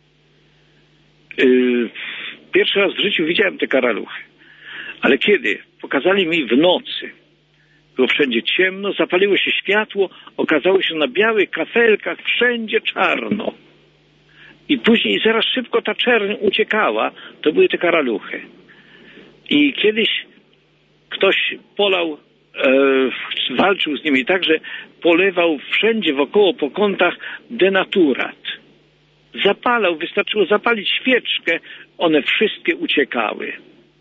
Pierwszy raz w życiu widziałem te karaluchy. Ale kiedy pokazali mi w nocy, było wszędzie ciemno, zapaliło się światło, okazało się na białych kafelkach wszędzie czarno. I później zaraz szybko ta czerń uciekała, to były te karaluchy. I kiedyś ktoś polał, walczył z nimi tak, że polewał wszędzie wokoło po kątach denaturat. Zapalał, wystarczyło zapalić świeczkę, one wszystkie uciekały.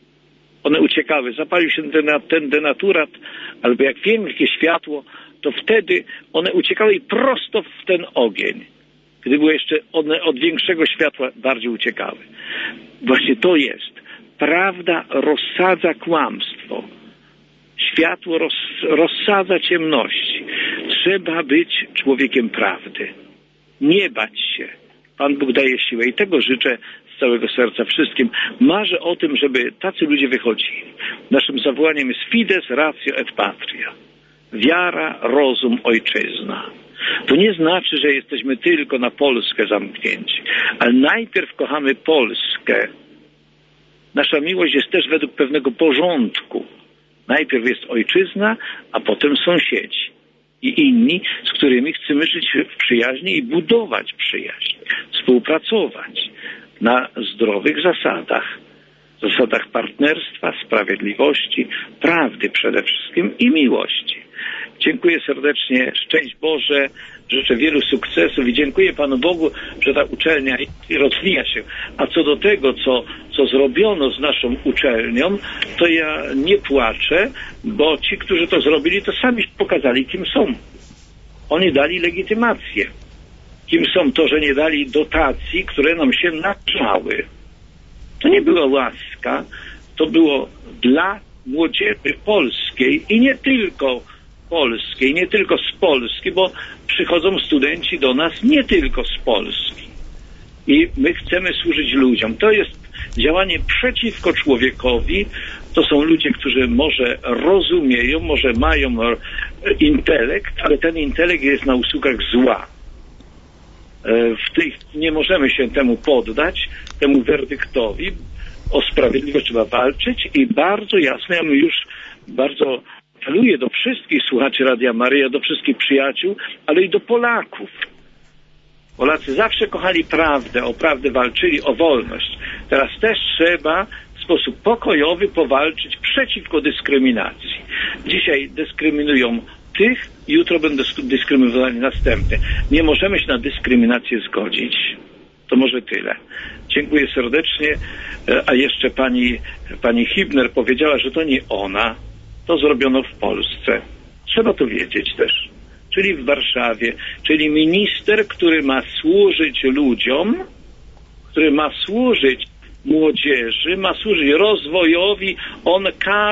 Zapalił się ten denaturat, albo jak wielkie światło, to wtedy one uciekały i prosto w ten ogień. Gdy były jeszcze one od większego światła bardziej uciekały. Właśnie to jest. Prawda rozsadza kłamstwo. Światło rozsadza ciemności. Trzeba być człowiekiem prawdy. Nie bać się. Pan Bóg daje siłę i tego życzę z całego serca wszystkim. Marzę o tym, żeby tacy ludzie wychodzili. Naszym zawołaniem jest Fides, Ratio et Patria. Wiara, rozum, ojczyzna. To nie znaczy, że jesteśmy tylko na Polskę zamknięci, ale najpierw kochamy Polskę. Nasza miłość jest też według pewnego porządku. Najpierw jest ojczyzna, a potem sąsiedzi i inni, z którymi chcemy żyć w przyjaźni i budować przyjaźń, współpracować na zdrowych zasadach partnerstwa, sprawiedliwości, prawdy przede wszystkim i miłości. Dziękuję serdecznie, szczęść Boże, życzę wielu sukcesów i dziękuję Panu Bogu, że ta uczelnia rozwija się. A co do tego, co zrobiono z naszą uczelnią, to ja nie płaczę, bo ci, którzy to zrobili, to sami pokazali, kim są. Oni dali legitymację. Kim są to, że nie dali dotacji, które nam się należały. To nie była łaska, to było dla młodzieży polskiej i nie tylko polskiej, nie tylko z Polski, bo przychodzą studenci do nas nie tylko z Polski. I my chcemy służyć ludziom. To jest działanie przeciwko człowiekowi, To są ludzie, którzy może rozumieją, może mają intelekt, ale ten intelekt jest na usługach zła. Nie możemy się temu poddać, temu werdyktowi. O sprawiedliwość trzeba walczyć i bardzo jasno, ja już bardzo apeluję do wszystkich słuchaczy Radia Maryja, do wszystkich przyjaciół, ale i do Polaków. Polacy zawsze kochali prawdę, o prawdę walczyli, o wolność. Teraz też trzeba w sposób pokojowy powalczyć przeciwko dyskryminacji. Dzisiaj dyskryminują tych, jutro będą dyskryminowani następne. Nie możemy się na dyskryminację zgodzić. To może tyle. Dziękuję serdecznie. A jeszcze pani Hibner powiedziała, że to nie ona. To zrobiono w Polsce. Trzeba to wiedzieć też. Czyli w Warszawie. Czyli minister, który ma służyć ludziom, który ma służyć młodzieży, ma służyć rozwojowi, on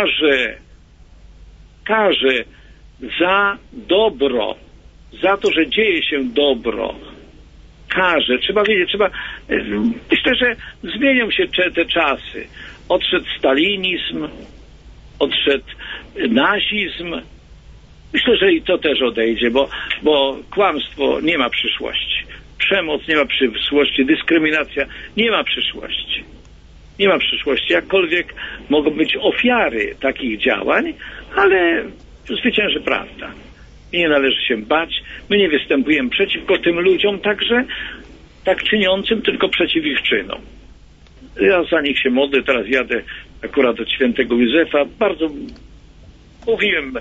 każe za dobro, za to, że dzieje się dobro. Każe. Trzeba wiedzieć, myślę, że zmienią się te czasy. Odszedł stalinizm, odszedł nazizm. Myślę, że i to też odejdzie, bo kłamstwo nie ma przyszłości. Przemoc nie ma przyszłości, dyskryminacja nie ma przyszłości. Nie ma przyszłości. Jakkolwiek mogą być ofiary takich działań, ale zwycięży prawda. I nie należy się bać. My nie występujemy przeciwko tym ludziom także tak czyniącym, tylko przeciw ich czynom. Ja za nich się modlę. Teraz jadę akurat od świętego Józefa. Bardzo mówiłem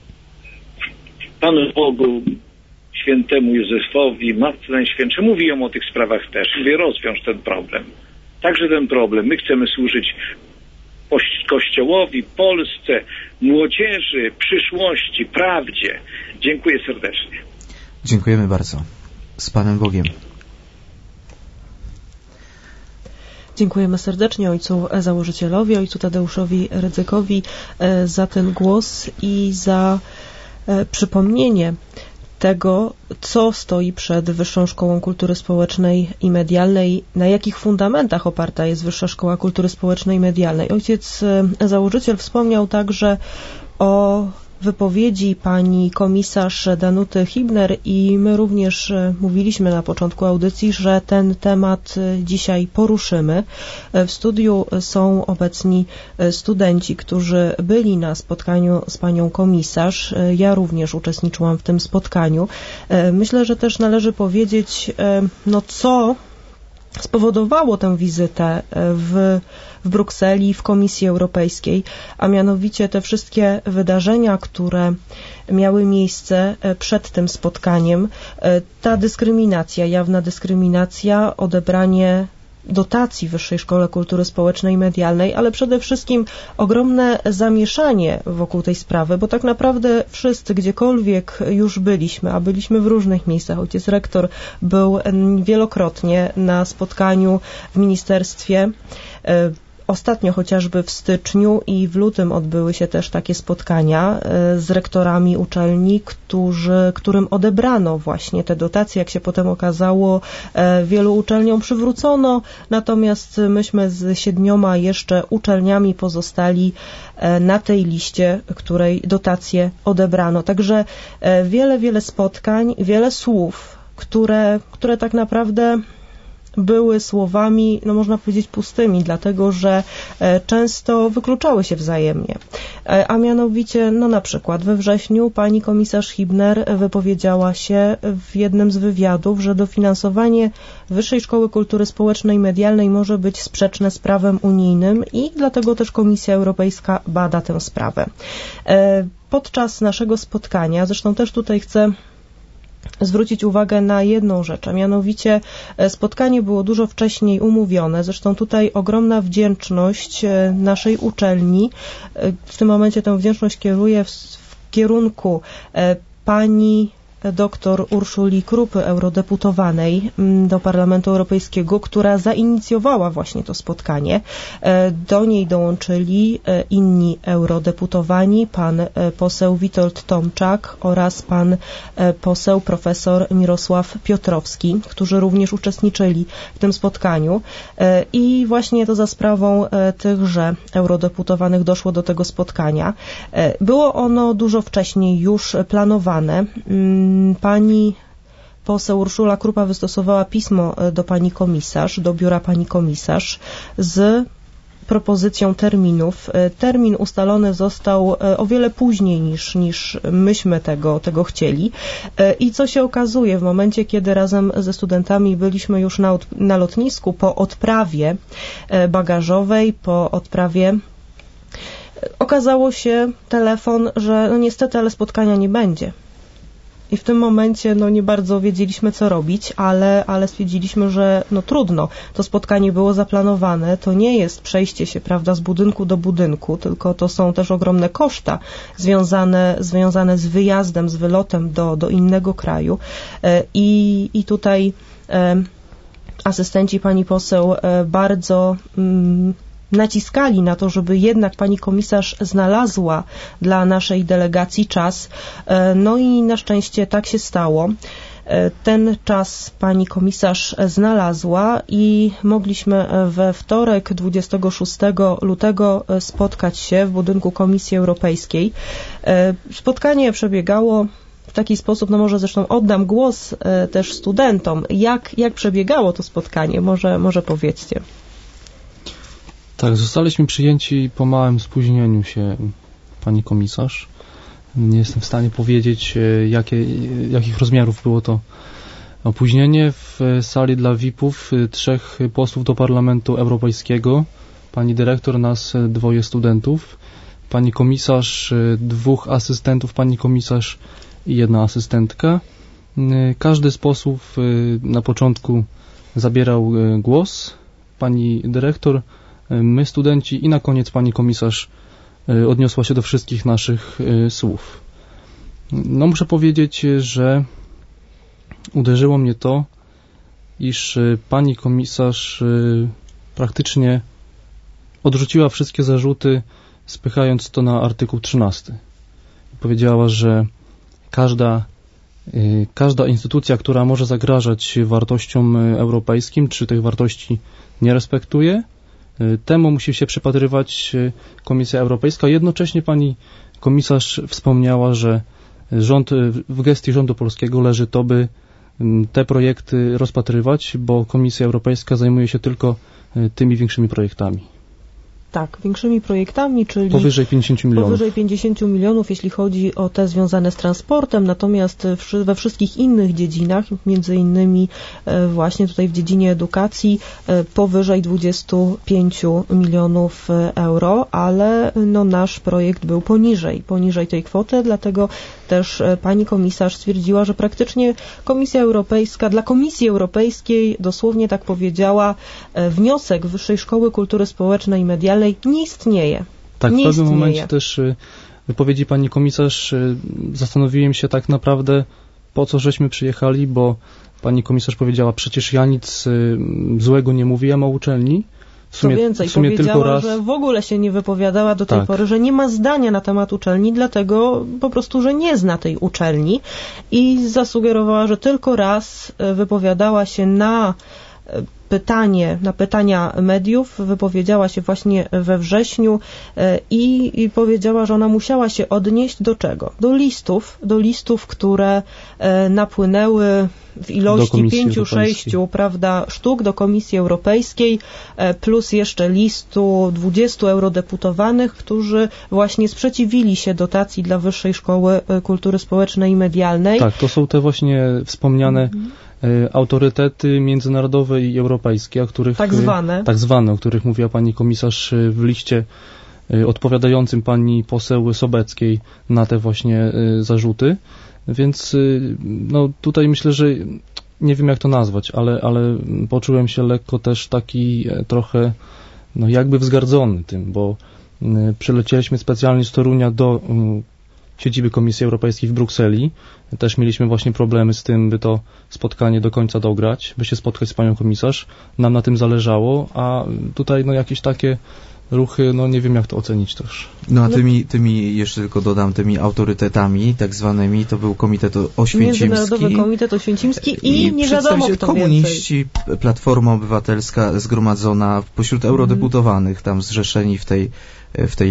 Panu Bogu, świętemu Józefowi, Matce Najświętszej, mówiłem o tych sprawach też. Mówię, rozwiąż ten problem. Także ten problem. My chcemy służyć Kościołowi, Polsce, młodzieży, przyszłości, prawdzie. Dziękuję serdecznie. Dziękujemy bardzo. Z Panem Bogiem. Dziękujemy serdecznie ojcu założycielowi, ojcu Tadeuszowi Rydzykowi za ten głos i za przypomnienie tego, co stoi przed Wyższą Szkołą Kultury Społecznej i Medialnej, na jakich fundamentach oparta jest Wyższa Szkoła Kultury Społecznej i Medialnej. Ojciec założyciel wspomniał także o wypowiedzi pani komisarz Danuty Hibner i my również mówiliśmy na początku audycji, że ten temat dzisiaj poruszymy. W studiu są obecni studenci, którzy byli na spotkaniu z panią komisarz. Ja również uczestniczyłam w tym spotkaniu. Myślę, że też należy powiedzieć, co spowodowało tę wizytę w Brukseli, w Komisji Europejskiej, a mianowicie te wszystkie wydarzenia, które miały miejsce przed tym spotkaniem, ta dyskryminacja, jawna dyskryminacja, odebranie dotacji Wyższej Szkole Kultury Społecznej i Medialnej, ale przede wszystkim ogromne zamieszanie wokół tej sprawy, bo tak naprawdę wszyscy, gdziekolwiek już byliśmy, a byliśmy w różnych miejscach, ojciec rektor był wielokrotnie na spotkaniu w ministerstwie, ostatnio chociażby w styczniu i w lutym odbyły się też takie spotkania z rektorami uczelni, którym odebrano właśnie te dotacje. Jak się potem okazało, wielu uczelniom przywrócono, natomiast myśmy z 7 jeszcze uczelniami pozostali na tej liście, której dotacje odebrano. Także wiele spotkań, wiele słów, które tak naprawdę były słowami, można powiedzieć, pustymi, dlatego że często wykluczały się wzajemnie. A mianowicie, na przykład we wrześniu pani komisarz Hibner wypowiedziała się w jednym z wywiadów, że dofinansowanie Wyższej Szkoły Kultury Społecznej i Medialnej może być sprzeczne z prawem unijnym i dlatego też Komisja Europejska bada tę sprawę. Podczas naszego spotkania, zresztą też tutaj chcę zwrócić uwagę na jedną rzecz, a mianowicie spotkanie było dużo wcześniej umówione. Zresztą tutaj ogromna wdzięczność naszej uczelni. W tym momencie tę wdzięczność kieruję w kierunku pani dr Urszuli Krupy, eurodeputowanej do Parlamentu Europejskiego, która zainicjowała właśnie to spotkanie. Do niej dołączyli inni eurodeputowani, pan poseł Witold Tomczak oraz pan poseł profesor Mirosław Piotrowski, którzy również uczestniczyli w tym spotkaniu. I właśnie to za sprawą tychże eurodeputowanych doszło do tego spotkania. Było ono dużo wcześniej już planowane. Pani poseł Urszula Krupa wystosowała pismo do pani komisarz, do biura pani komisarz z propozycją terminów. Termin ustalony został o wiele później niż myśmy tego chcieli. I co się okazuje, w momencie, kiedy razem ze studentami byliśmy już na lotnisku po odprawie bagażowej, po odprawie, okazało się telefon, że no niestety, ale spotkania nie będzie. I w tym momencie nie bardzo wiedzieliśmy, co robić, ale stwierdziliśmy, że trudno. To spotkanie było zaplanowane. To nie jest przejście się, prawda, z budynku do budynku, tylko to są też ogromne koszta związane z wyjazdem, z wylotem do innego kraju. I tutaj asystenci pani poseł bardzo naciskali na to, żeby jednak pani komisarz znalazła dla naszej delegacji czas. No i na szczęście tak się stało. Ten czas pani komisarz znalazła i mogliśmy we wtorek 26 lutego spotkać się w budynku Komisji Europejskiej. Spotkanie przebiegało w taki sposób, może zresztą oddam głos też studentom. Jak przebiegało to spotkanie? Może powiedzcie. Tak, zostaliśmy przyjęci po małym spóźnieniu się pani komisarz. Nie jestem w stanie powiedzieć, jakich rozmiarów było to opóźnienie. W sali dla VIP-ów 3 posłów do Parlamentu Europejskiego, pani dyrektor, nas 2 studentów, pani komisarz, 2 asystentów, pani komisarz i 1 asystentka. Każdy z posłów na początku zabierał głos, pani dyrektor, my studenci i na koniec pani komisarz odniosła się do wszystkich naszych słów. Muszę powiedzieć, że uderzyło mnie to, iż pani komisarz praktycznie odrzuciła wszystkie zarzuty, spychając to na artykuł 13. Powiedziała, że każda instytucja, która może zagrażać wartościom europejskim, czy tych wartości nie respektuje, temu musi się przypatrywać Komisja Europejska. Jednocześnie pani komisarz wspomniała, że w gestii rządu polskiego leży to, by te projekty rozpatrywać, bo Komisja Europejska zajmuje się tylko tymi większymi projektami. Tak, większymi projektami, czyli powyżej 50 milionów. Powyżej 50 milionów, jeśli chodzi o te związane z transportem, natomiast we wszystkich innych dziedzinach, między innymi właśnie tutaj w dziedzinie edukacji, powyżej 25 milionów euro, ale nasz projekt był poniżej tej kwoty, dlatego też pani komisarz stwierdziła, że praktycznie Komisja Europejska, dla Komisji Europejskiej dosłownie tak powiedziała, wniosek Wyższej Szkoły Kultury Społecznej i Medialnej nie istnieje. Tak, w pewnym momencie też wypowiedzi pani komisarz zastanowiłem się tak naprawdę, po co żeśmy przyjechali, bo pani komisarz powiedziała, przecież ja nic złego nie mówiłem o uczelni. Co więcej, powiedziała, że w ogóle się nie wypowiadała do tej pory, że nie ma zdania na temat uczelni, dlatego po prostu, że nie zna tej uczelni i zasugerowała, że tylko raz wypowiadała się na pytania mediów, wypowiedziała się właśnie we wrześniu i powiedziała, że ona musiała się odnieść do czego? Do listów, które napłynęły w ilości 5-6, prawda, sztuk do Komisji Europejskiej, plus jeszcze listu 20 eurodeputowanych, którzy właśnie sprzeciwili się dotacji dla Wyższej Szkoły Kultury Społecznej i Medialnej. Tak, to są te właśnie wspomniane autorytety międzynarodowe i europejskie, o których tak zwane, o których mówiła pani komisarz w liście odpowiadającym pani poseł Sobeckiej na te właśnie zarzuty. Więc tutaj myślę, że nie wiem jak to nazwać, ale poczułem się lekko też taki trochę jakby wzgardzony tym, bo przylecieliśmy specjalnie z Torunia do siedziby Komisji Europejskiej w Brukseli. Też mieliśmy właśnie problemy z tym, by to spotkanie do końca dograć, by się spotkać z panią komisarz. Nam na tym zależało, a tutaj jakieś takie ruchy, nie wiem jak to ocenić też. A tymi, jeszcze tylko dodam, tymi autorytetami tak zwanymi, to był Komitet Oświęcimski. Międzynarodowy Komitet Oświęcimski i nie wiadomo kto komuniści, więcej. Platforma Obywatelska zgromadzona pośród eurodeputowanych, tam zrzeszeni w tej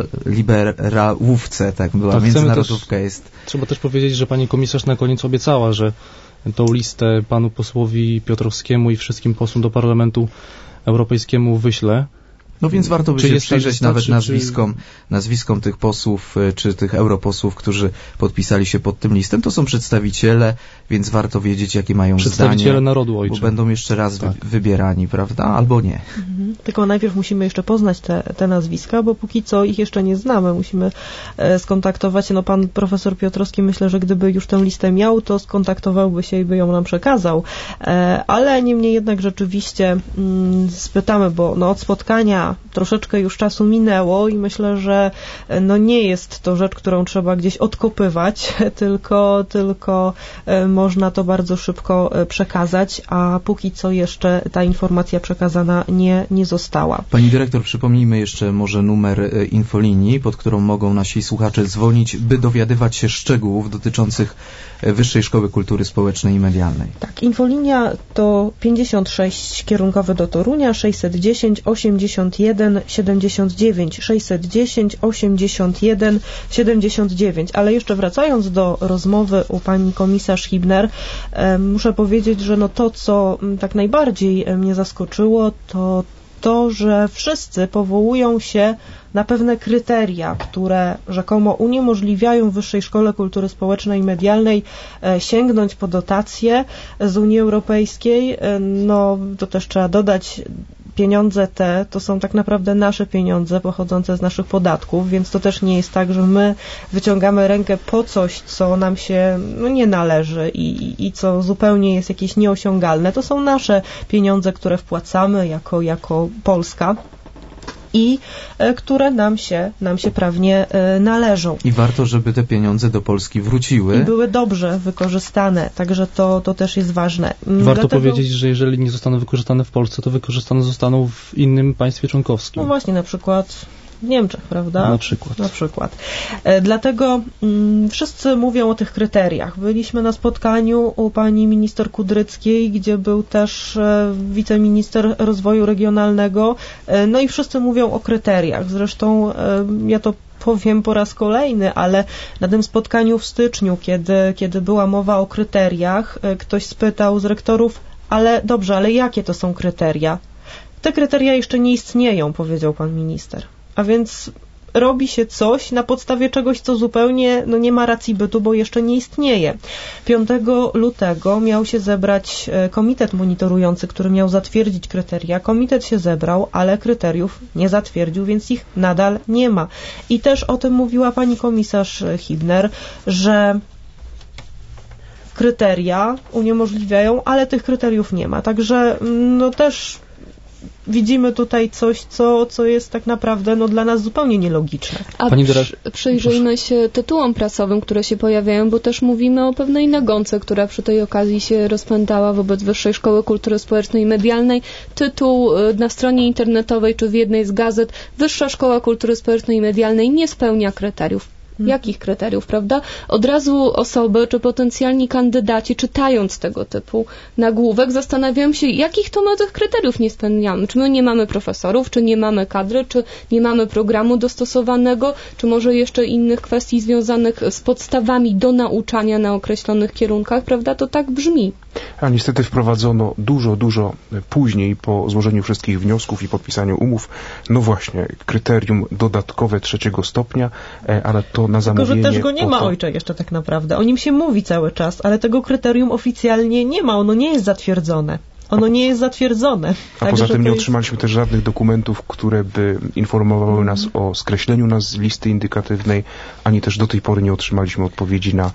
liberałówce, tak była, tak, międzynarodówka jest. Trzeba też powiedzieć, że pani komisarz na koniec obiecała, że tą listę panu posłowi Piotrowskiemu i wszystkim posłom do Parlamentu Europejskiemu wyśle. Więc warto by się przyjrzeć nawet nazwiskom tych posłów, czy tych europosłów, którzy podpisali się pod tym listem. To są przedstawiciele, więc warto wiedzieć, jakie mają przedstawiciele narodu ojcze. Bo będą jeszcze raz wybierani, prawda? Albo nie. Tylko najpierw musimy jeszcze poznać te nazwiska, bo póki co ich jeszcze nie znamy. Musimy skontaktować się. Pan profesor Piotrowski, myślę, że gdyby już tę listę miał, to skontaktowałby się i by ją nam przekazał. Ale niemniej jednak rzeczywiście spytamy, bo od spotkania troszeczkę już czasu minęło i myślę, że nie jest to rzecz, którą trzeba gdzieś odkopywać, tylko można to bardzo szybko przekazać, a póki co jeszcze ta informacja przekazana nie została. Pani dyrektor, przypomnijmy jeszcze może numer infolinii, pod którą mogą nasi słuchacze dzwonić, by dowiadywać się szczegółów dotyczących Wyższej Szkoły Kultury Społecznej i Medialnej. Tak, infolinia to 56 kierunkowy do Torunia, 610 81 79, 610 81 79. Ale jeszcze wracając do rozmowy u pani komisarz Hibner, muszę powiedzieć, że to, co tak najbardziej mnie zaskoczyło, to, że wszyscy powołują się na pewne kryteria, które rzekomo uniemożliwiają Wyższej Szkole Kultury Społecznej i Medialnej sięgnąć po dotacje z Unii Europejskiej. To też trzeba dodać, pieniądze te to są tak naprawdę nasze pieniądze pochodzące z naszych podatków, więc to też nie jest tak, że my wyciągamy rękę po coś, co nam się nie należy i co zupełnie jest jakieś nieosiągalne. To są nasze pieniądze, które wpłacamy jako Polska i które nam się prawnie należą. I warto, żeby te pieniądze do Polski wróciły. I były dobrze wykorzystane, także to też jest ważne. Warto powiedzieć, że jeżeli nie zostaną wykorzystane w Polsce, to wykorzystane zostaną w innym państwie członkowskim. Właśnie, na przykład w Niemczech, prawda? Na przykład. Dlatego wszyscy mówią o tych kryteriach. Byliśmy na spotkaniu u pani minister Kudryckiej, gdzie był też wiceminister rozwoju regionalnego. I wszyscy mówią o kryteriach. Zresztą ja to powiem po raz kolejny, ale na tym spotkaniu w styczniu, kiedy była mowa o kryteriach, ktoś spytał z rektorów, ale jakie to są kryteria? Te kryteria jeszcze nie istnieją, powiedział pan minister. A więc robi się coś na podstawie czegoś, co zupełnie nie ma racji bytu, bo jeszcze nie istnieje. 5 lutego miał się zebrać komitet monitorujący, który miał zatwierdzić kryteria. Komitet się zebrał, ale kryteriów nie zatwierdził, więc ich nadal nie ma. I też o tym mówiła pani komisarz Hibner, że kryteria uniemożliwiają, ale tych kryteriów nie ma. Także też widzimy tutaj coś, co jest tak naprawdę dla nas zupełnie nielogiczne. A przyjrzyjmy się tytułom prasowym, które się pojawiają, bo też mówimy o pewnej nagonce, która przy tej okazji się rozpętała wobec Wyższej Szkoły Kultury Społecznej i Medialnej. Tytuł na stronie internetowej czy w jednej z gazet: Wyższa Szkoła Kultury Społecznej i Medialnej nie spełnia kryteriów. Jakich kryteriów, prawda? Od razu osoby czy potencjalni kandydaci, czytając tego typu nagłówek, zastanawiają się, jakich to my tych kryteriów nie spełniamy. Czy my nie mamy profesorów, czy nie mamy kadry, czy nie mamy programu dostosowanego, czy może jeszcze innych kwestii związanych z podstawami do nauczania na określonych kierunkach, prawda? To tak brzmi. A niestety wprowadzono dużo później, po złożeniu wszystkich wniosków i podpisaniu umów, właśnie, kryterium dodatkowe 3. stopnia, ale to na zamówienie... Tylko, że też go nie ma, ojcze, jeszcze tak naprawdę. O nim się mówi cały czas, ale tego kryterium oficjalnie nie ma, ono nie jest zatwierdzone. Ono nie jest zatwierdzone. A poza tym nie otrzymaliśmy też żadnych dokumentów, które by informowały nas o skreśleniu nas z listy indykatywnej, ani też do tej pory nie otrzymaliśmy odpowiedzi na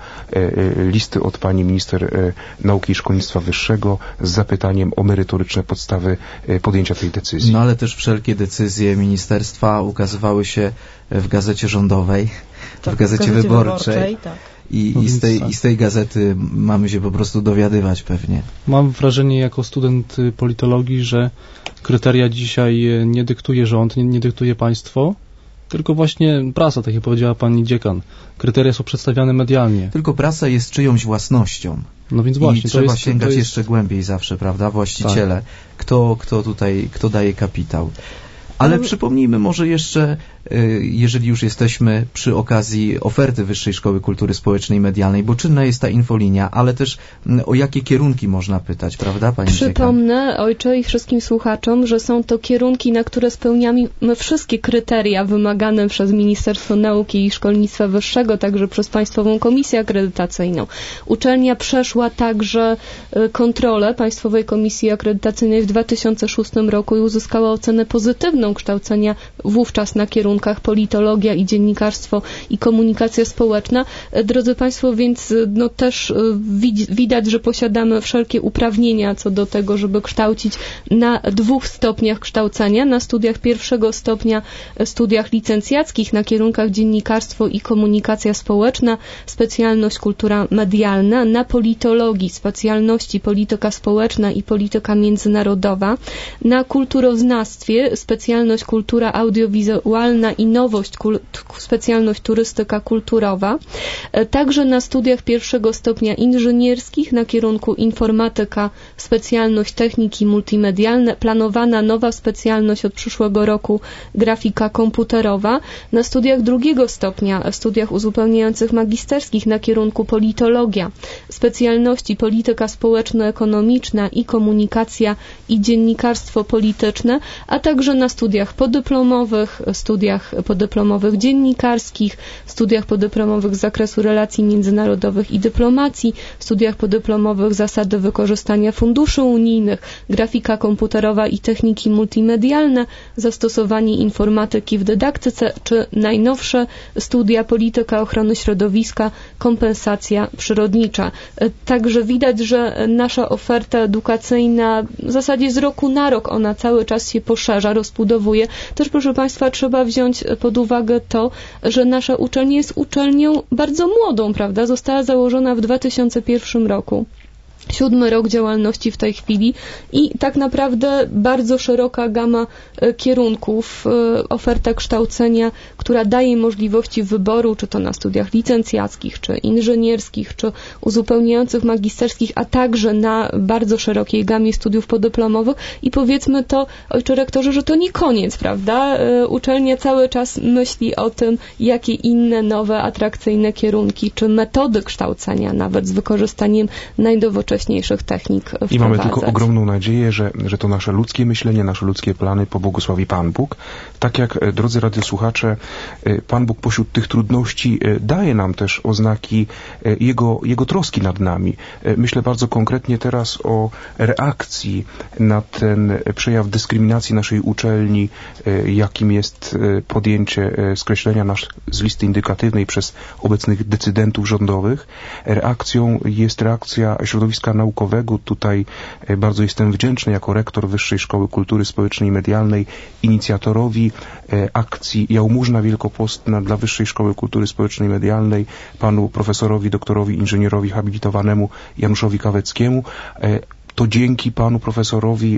listy od pani minister nauki i szkolnictwa wyższego z zapytaniem o merytoryczne podstawy podjęcia tej decyzji. No ale też wszelkie decyzje ministerstwa ukazywały się w gazecie rządowej, w gazecie wyborczej. Tak. I z tej gazety mamy się po prostu dowiadywać pewnie. Mam wrażenie jako student politologii, że kryteria dzisiaj nie dyktuje rząd, nie dyktuje państwo, tylko właśnie prasa, tak jak powiedziała pani dziekan. Kryteria są przedstawiane medialnie. Tylko prasa jest czyjąś własnością. No więc właśnie. I trzeba sięgać jeszcze głębiej zawsze, prawda? Właściciele. Tak. Kto daje kapitał. Ale przypomnijmy może jeszcze, jeżeli już jesteśmy przy okazji oferty Wyższej Szkoły Kultury Społecznej i Medialnej, bo czynna jest ta infolinia, ale też o jakie kierunki można pytać, prawda, pani Przypomnę, ojcze, i wszystkim słuchaczom, że są to kierunki, na które spełniamy wszystkie kryteria wymagane przez Ministerstwo Nauki i Szkolnictwa Wyższego, także przez Państwową Komisję Akredytacyjną. Uczelnia przeszła także kontrolę Państwowej Komisji Akredytacyjnej w 2006 roku i uzyskała ocenę pozytywną kształcenia wówczas na kierunkach politologia i dziennikarstwo i komunikacja społeczna. Drodzy Państwo, więc też widać, że posiadamy wszelkie uprawnienia co do tego, żeby kształcić na 2 stopniach kształcenia, na studiach 1. stopnia, studiach licencjackich na kierunkach dziennikarstwo i komunikacja społeczna, specjalność kultura medialna, na politologii, specjalności polityka społeczna i polityka międzynarodowa, na kulturoznawstwie, specjalność kultura audiowizualna i nowość, specjalność turystyka kulturowa. Także na studiach 1. stopnia inżynierskich na kierunku informatyka, specjalność techniki multimedialne, planowana nowa specjalność od przyszłego roku grafika komputerowa. Na studiach 2. stopnia, studiach uzupełniających magisterskich na kierunku politologia, specjalności polityka społeczno-ekonomiczna i komunikacja i dziennikarstwo polityczne, a także na studiach podyplomowych dziennikarskich, studiach podyplomowych z zakresu relacji międzynarodowych i dyplomacji, studiach podyplomowych zasady wykorzystania funduszy unijnych, grafika komputerowa i techniki multimedialne, zastosowanie informatyki w dydaktyce, czy najnowsze studia polityka ochrony środowiska, kompensacja przyrodnicza. Także widać, że nasza oferta edukacyjna w zasadzie z roku na rok ona cały czas się poszerza, rozbudowuje. Też, proszę Państwa, trzeba wziąć pod uwagę to, że nasza uczelnia jest uczelnią bardzo młodą, prawda? Została założona w 2001 roku. 7. rok działalności w tej chwili i tak naprawdę bardzo szeroka gama kierunków, oferta kształcenia, która daje możliwości wyboru, czy to na studiach licencjackich, czy inżynierskich, czy uzupełniających magisterskich, a także na bardzo szerokiej gamie studiów podyplomowych i powiedzmy to, ojcze rektorze, że to nie koniec, prawda? Uczelnia cały czas myśli o tym, jakie inne nowe, atrakcyjne kierunki, czy metody kształcenia nawet z wykorzystaniem najdowocześniejszych technik wprowadzać. I mamy tylko ogromną nadzieję, że to nasze ludzkie myślenie, nasze ludzkie plany pobłogosławi Pan Bóg. Tak jak, drodzy radiosłuchacze, Pan Bóg pośród tych trudności daje nam też oznaki Jego troski nad nami. Myślę bardzo konkretnie teraz o reakcji na ten przejaw dyskryminacji naszej uczelni, jakim jest podjęcie skreślenia nas z listy indykatywnej przez obecnych decydentów rządowych. Reakcją jest reakcja środowiska naukowego. Tutaj bardzo jestem wdzięczny jako rektor Wyższej Szkoły Kultury Społecznej i Medialnej inicjatorowi akcji Jałmużna Wielkopostna dla Wyższej Szkoły Kultury Społecznej i Medialnej, panu profesorowi, doktorowi, inżynierowi habilitowanemu Januszowi Kaweckiemu. To dzięki panu profesorowi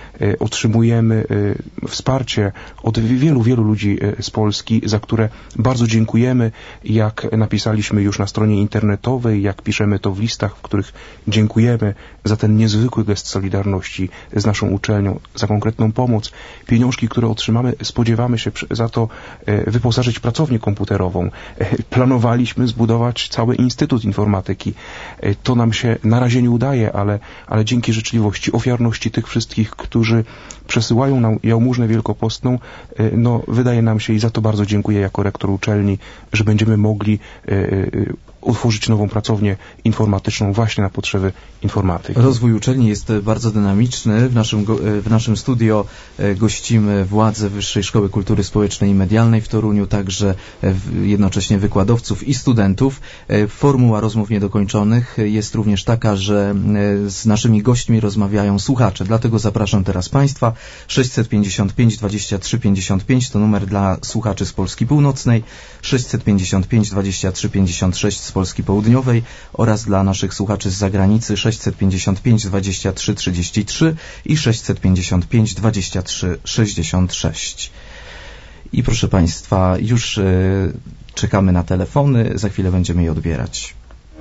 otrzymujemy wsparcie od wielu ludzi z Polski, za które bardzo dziękujemy, jak napisaliśmy już na stronie internetowej, jak piszemy to w listach, w których dziękujemy za ten niezwykły gest solidarności z naszą uczelnią, za konkretną pomoc. Pieniążki, które otrzymamy, spodziewamy się za to wyposażyć pracownię komputerową. Planowaliśmy zbudować cały Instytut Informatyki. To nam się na razie nie udaje, ale dzięki życzliwości, ofiarności tych wszystkich, którzy przesyłają nam Jałmużnę Wielkopostną, wydaje nam się, i za to bardzo dziękuję jako rektor uczelni, że będziemy mogli utworzyć nową pracownię informatyczną właśnie na potrzeby informatyki. Rozwój uczelni jest bardzo dynamiczny. W naszym studio gościmy władze Wyższej Szkoły Kultury Społecznej i Medialnej w Toruniu, także jednocześnie wykładowców i studentów. Formuła rozmów niedokończonych jest również taka, że z naszymi gośćmi rozmawiają słuchacze. Dlatego zapraszam teraz Państwa. 655 23 55 to numer dla słuchaczy z Polski Północnej, 655 23 56 z Polski Południowej oraz dla naszych słuchaczy z zagranicy 655 23 33 i 655 23 66. I proszę Państwa, już czekamy na telefony, za chwilę będziemy je odbierać.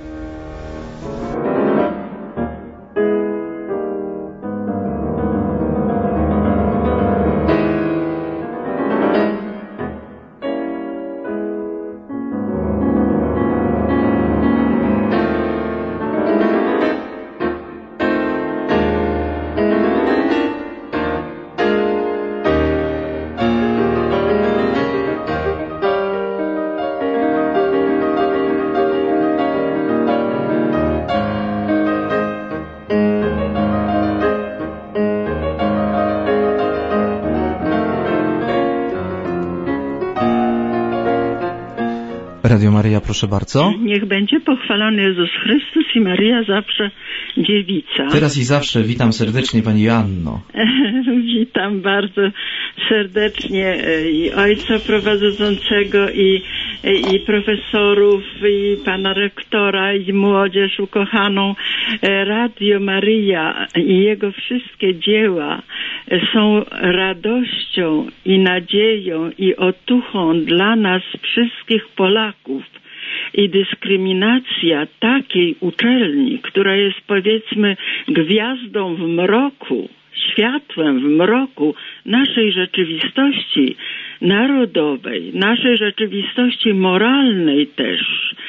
Radio Maryja, proszę bardzo. Niech będzie pochwalony Jezus Chrystus i Maryja zawsze dziewica. Teraz i zawsze witam serdecznie Pani Joanno. Witam bardzo serdecznie i ojca prowadzącego, i profesorów, i pana rektora, i młodzież ukochaną. Radio Maryja i jego wszystkie dzieła są radością i nadzieją i otuchą dla nas wszystkich Polaków. I dyskryminacja takiej uczelni, która jest, powiedzmy, gwiazdą w mroku, światłem w mroku naszej rzeczywistości narodowej, naszej rzeczywistości moralnej też,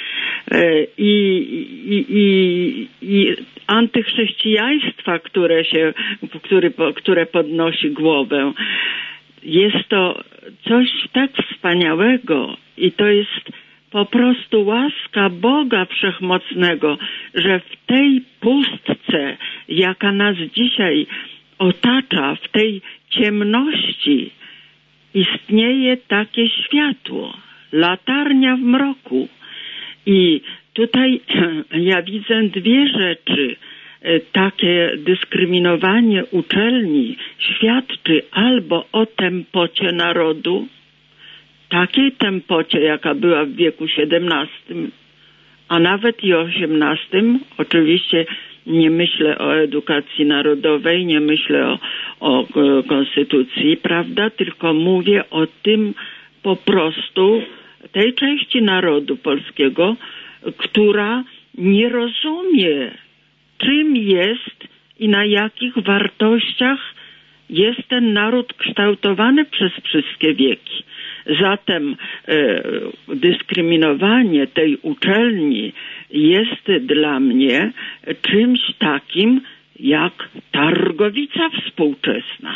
i antychrześcijaństwa, które podnosi głowę. Jest to coś tak wspaniałego i to jest po prostu łaska Boga Wszechmocnego, że w tej pustce, jaka nas dzisiaj otacza, w tej ciemności istnieje takie światło, latarnia w mroku. I tutaj ja widzę dwie rzeczy. Takie dyskryminowanie uczelni świadczy albo o tempocie narodu, takiej tempocie, jaka była w wieku XVII, a nawet i XVIII. Oczywiście nie myślę o edukacji narodowej, nie myślę o konstytucji, prawda? Tylko mówię o tym po prostu, tej części narodu polskiego, która nie rozumie, czym jest i na jakich wartościach jest ten naród kształtowany przez wszystkie wieki. Zatem dyskryminowanie tej uczelni jest dla mnie czymś takim jak targowica współczesna.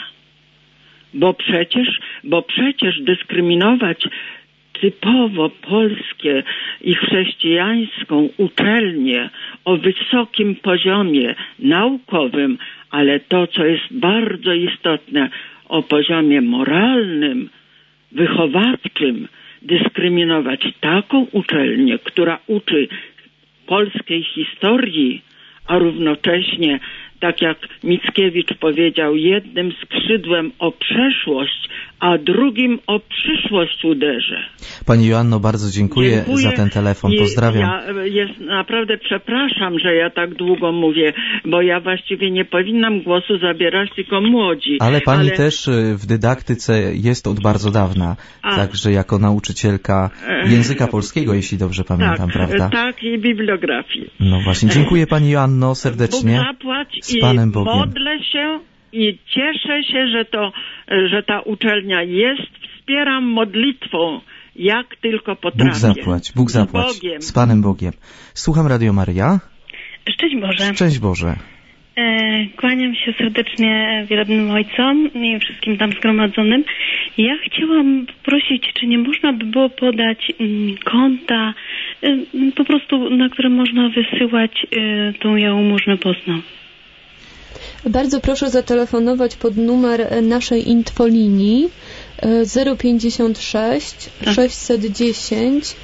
Bo przecież dyskryminować typowo polskie i chrześcijańską uczelnię o wysokim poziomie naukowym, ale to, co jest bardzo istotne, o poziomie moralnym, wychowawczym, dyskryminować taką uczelnię, która uczy polskiej historii, a równocześnie, tak jak Mickiewicz powiedział, jednym skrzydłem o przeszłość, a drugim o przyszłość uderzę. Pani Joanno, bardzo dziękuję za ten telefon. Pozdrawiam. Ja naprawdę przepraszam, że ja tak długo mówię, bo ja właściwie nie powinnam głosu zabierać, tylko młodzi. Ale pani też w dydaktyce jest od bardzo dawna, także jako nauczycielka języka polskiego, jeśli dobrze pamiętam, prawda? Tak, i bibliografii. No właśnie, dziękuję Pani Joanno serdecznie. Bóg zapłać z Panem Bogiem. Modlę się i cieszę się, że ta uczelnia jest. Wspieram modlitwą, jak tylko potrafię. Bóg zapłać. Z Panem Bogiem. Słucham Radio Maryja. Szczęść Boże. Szczęść Boże. Kłaniam się serdecznie wielebnym ojcom i wszystkim tam zgromadzonym. Ja chciałam prosić, czy nie można by było podać konta, po prostu na które można wysyłać tą jałmużnę postną. Bardzo proszę zatelefonować pod numer naszej infolinii 056 610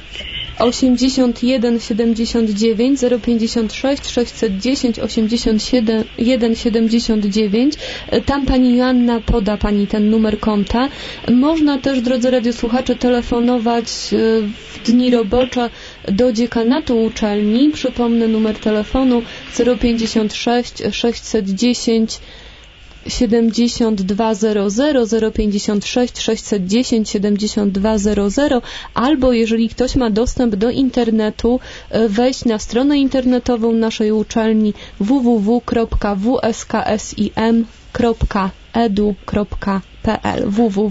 81 79 056 610 81 79. Tam pani Joanna poda pani ten numer konta. Można też, drodzy radiosłuchacze, telefonować w dni robocze do dziekanatu uczelni. Przypomnę numer telefonu 056 610 7200 056 610 7200 albo jeżeli ktoś ma dostęp do internetu, wejść na stronę internetową naszej uczelni www.wsksim.edu.pl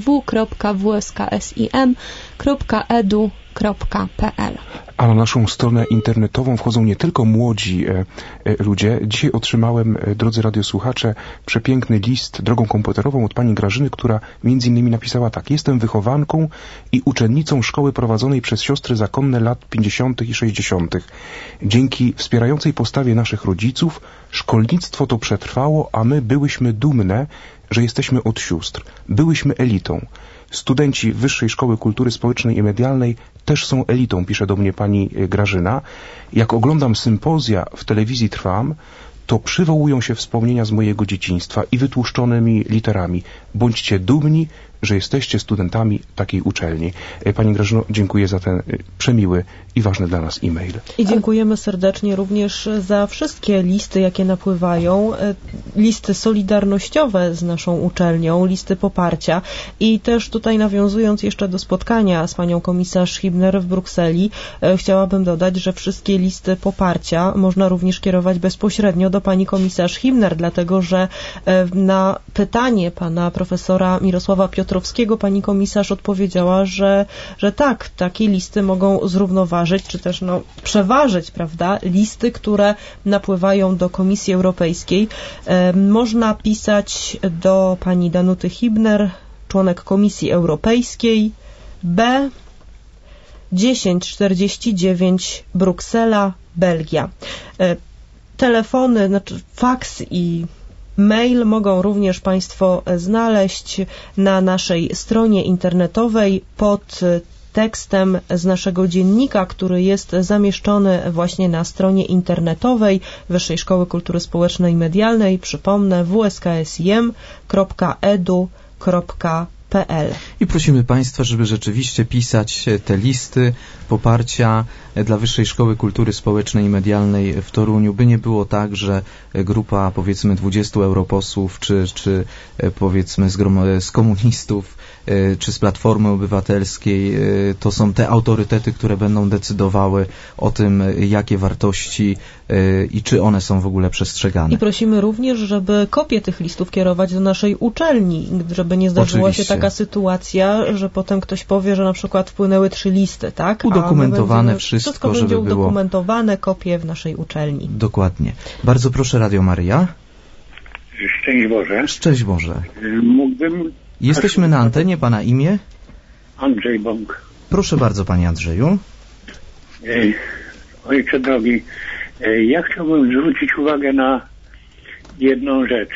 www.wsksim.edu.pl. A na naszą stronę internetową wchodzą nie tylko młodzi ludzie. Dzisiaj otrzymałem, drodzy radiosłuchacze, przepiękny list drogą komputerową od pani Grażyny, która między innymi napisała tak: jestem wychowanką i uczennicą szkoły prowadzonej przez siostry zakonne lat 50. i 60. Dzięki wspierającej postawie naszych rodziców szkolnictwo to przetrwało, a my byłyśmy dumne, że jesteśmy od sióstr. Byłyśmy elitą. Studenci Wyższej Szkoły Kultury Społecznej i Medialnej też są elitą, pisze do mnie pani Grażyna. Jak oglądam sympozja w telewizji Trwam, to przywołują się wspomnienia z mojego dzieciństwa i wytłuszczonymi literami. Bądźcie dumni, że jesteście studentami takiej uczelni. Pani Grażyno, dziękuję za ten przemiły i ważny dla nas e-mail. I dziękujemy serdecznie również za wszystkie listy, jakie napływają, listy solidarnościowe z naszą uczelnią, listy poparcia. I też tutaj nawiązując jeszcze do spotkania z panią komisarz Hibner w Brukseli, chciałabym dodać, że wszystkie listy poparcia można również kierować bezpośrednio do pani komisarz Hibner, dlatego że na pytanie pana profesora Mirosława Piotrowskiego pani komisarz odpowiedziała, że tak, takie listy mogą zrównoważyć, czy też przeważyć, prawda, listy, które napływają do Komisji Europejskiej. Można pisać do pani Danuty Hibner, członek Komisji Europejskiej, B 1049 Bruksela, Belgia. Telefony, faks i mail mogą również państwo znaleźć na naszej stronie internetowej pod tekstem z naszego dziennika, który jest zamieszczony właśnie na stronie internetowej Wyższej Szkoły Kultury Społecznej i Medialnej. Przypomnę, wsksim.edu.pl. I prosimy państwa, żeby rzeczywiście pisać te listy poparcia dla Wyższej Szkoły Kultury Społecznej i Medialnej w Toruniu, by nie było tak, że grupa powiedzmy 20 europosłów, czy powiedzmy z komunistów, czy z Platformy Obywatelskiej, to są te autorytety, które będą decydowały o tym, jakie wartości i czy one są w ogóle przestrzegane. I prosimy również, żeby kopie tych listów kierować do naszej uczelni, żeby nie zdarzyła się taka sytuacja, że potem ktoś powie, że na przykład wpłynęły 3 listy, tak? Udokumentowane wszystko, będzie żeby było udokumentowane, kopie w naszej uczelni. Dokładnie. Bardzo proszę, Radio Maryja. Szczęść Boże. Szczęść Boże. Mógłbym... Jesteśmy na antenie, pana imię? Andrzej Bąk. Proszę bardzo, panie Andrzeju. Ojcze drogi, ja chciałbym zwrócić uwagę na jedną rzecz,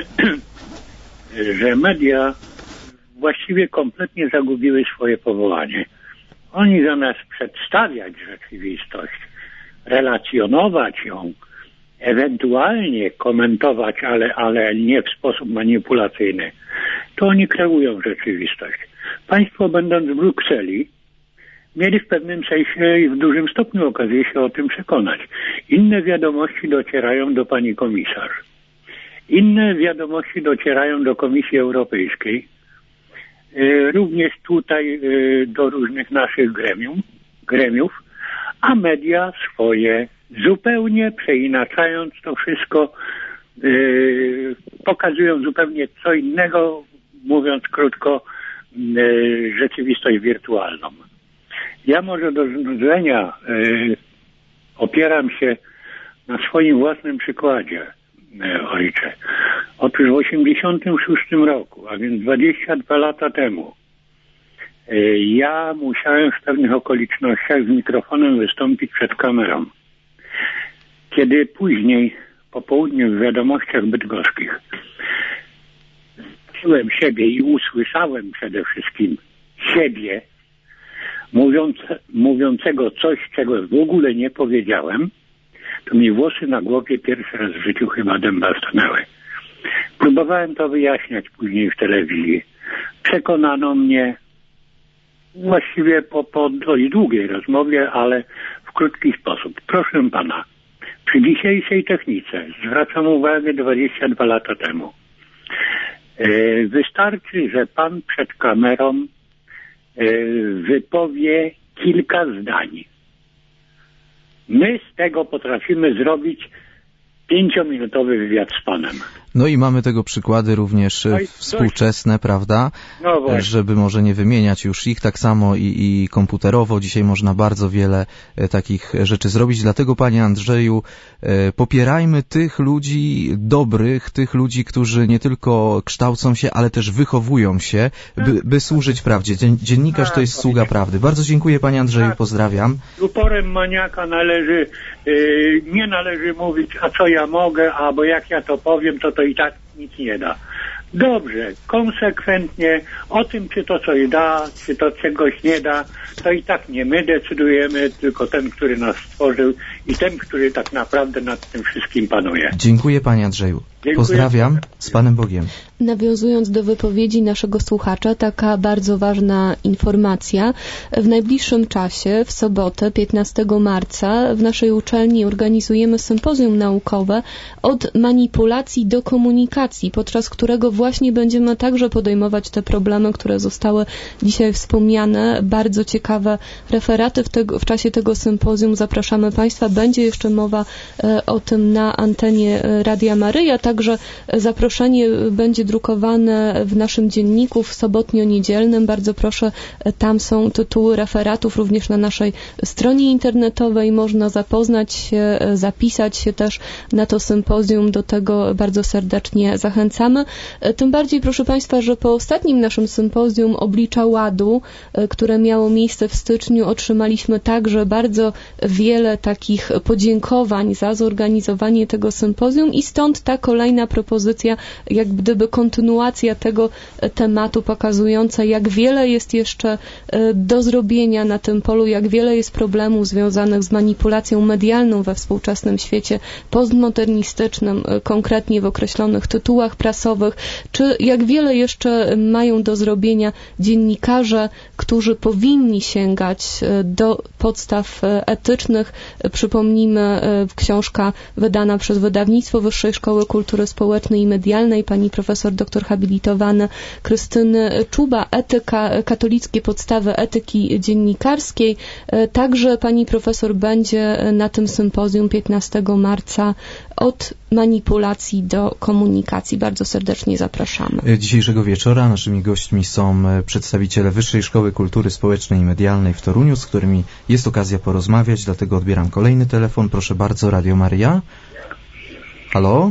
że media właściwie kompletnie zagubiły swoje powołanie. Oni zamiast przedstawiać rzeczywistość, relacjonować ją, ewentualnie komentować, ale nie w sposób manipulacyjny, to oni kreują rzeczywistość. Państwo, będąc w Brukseli, mieli w pewnym sensie i w dużym stopniu okazję się o tym przekonać. Inne wiadomości docierają do pani komisarz. Inne wiadomości docierają do Komisji Europejskiej. Również tutaj do różnych naszych gremiów, a media swoje, zupełnie przeinaczając to wszystko, pokazują zupełnie co innego, mówiąc krótko, rzeczywistość wirtualną. Ja może do znudzenia opieram się na swoim własnym przykładzie, ojcze. Otóż w 1986 roku, a więc 22 lata temu, ja musiałem w pewnych okolicznościach z mikrofonem wystąpić przed kamerą. Kiedy później, po południu w wiadomościach bydgoskich, zobaczyłem siebie i usłyszałem przede wszystkim siebie, mówiącego coś, czego w ogóle nie powiedziałem, to mi włosy na głowie pierwszy raz w życiu chyba dęba stanęły. Próbowałem to wyjaśniać później w telewizji. Przekonano mnie właściwie po dość długiej rozmowie, ale w krótki sposób. Proszę pana, przy dzisiejszej technice, zwracam uwagę 22 lata temu, wystarczy, że pan przed kamerą wypowie kilka zdań. My z tego potrafimy zrobić 5-minutowy wywiad z panem. No i mamy tego przykłady również współczesne, prawda? No właśnie. Żeby może nie wymieniać już ich, tak samo i komputerowo. Dzisiaj można bardzo wiele takich rzeczy zrobić. Dlatego, panie Andrzeju, popierajmy tych ludzi dobrych, tych ludzi, którzy nie tylko kształcą się, ale też wychowują się, by służyć prawdzie. Dziennikarz to jest sługa prawdy. Bardzo dziękuję, panie Andrzeju, pozdrawiam. Uporem maniaka nie należy mówić, a co ja mogę, albo jak ja to powiem, to i tak nic nie da. Dobrze, konsekwentnie o tym, czy to coś da, czy to czegoś nie da, to i tak nie my decydujemy, tylko ten, który nas stworzył i ten, który tak naprawdę nad tym wszystkim panuje. Dziękuję, panie Andrzeju. Dziękuję. Pozdrawiam. Z Panem Bogiem. Nawiązując do wypowiedzi naszego słuchacza, taka bardzo ważna informacja. W najbliższym czasie, w sobotę, 15 marca, w naszej uczelni organizujemy sympozjum naukowe od manipulacji do komunikacji, podczas którego właśnie będziemy także podejmować te problemy, które zostały dzisiaj wspomniane. Bardzo ciekawe referaty w czasie tego sympozjum. Zapraszamy Państwa. Będzie jeszcze mowa o tym na antenie Radia Maryja. Także zaproszenie będzie drukowane w naszym dzienniku w sobotnio-niedzielnym. Bardzo proszę, tam są tytuły referatów również na naszej stronie internetowej. Można zapoznać się, zapisać się też na to sympozjum. Do tego bardzo serdecznie zachęcamy. Tym bardziej, proszę Państwa, że po ostatnim naszym sympozjum Oblicza Ładu, które miało miejsce w styczniu, otrzymaliśmy także bardzo wiele takich podziękowań za zorganizowanie tego sympozjum i stąd ta kolejna propozycja, jak gdyby kontynuacja tego tematu, pokazująca, jak wiele jest jeszcze do zrobienia na tym polu, jak wiele jest problemów związanych z manipulacją medialną we współczesnym świecie postmodernistycznym, konkretnie w określonych tytułach prasowych, czy jak wiele jeszcze mają do zrobienia dziennikarze, którzy powinni sięgać do podstaw etycznych. Przypomnijmy, książka wydana przez Wydawnictwo Wyższej Szkoły Kultury Społecznej i Medialnej, pani profesor doktor habilitowana Krystyny Czuba, Etyka, katolickie podstawy etyki dziennikarskiej. Także pani profesor będzie na tym sympozjum 15 marca od manipulacji do komunikacji. Bardzo serdecznie zapraszamy. Dzisiejszego wieczora naszymi gośćmi są przedstawiciele Wyższej Szkoły Kultury Społecznej i Medialnej w Toruniu, z którymi jest okazja porozmawiać, dlatego odbieram kolejny telefon. Proszę bardzo, Radio Maryja. Halo?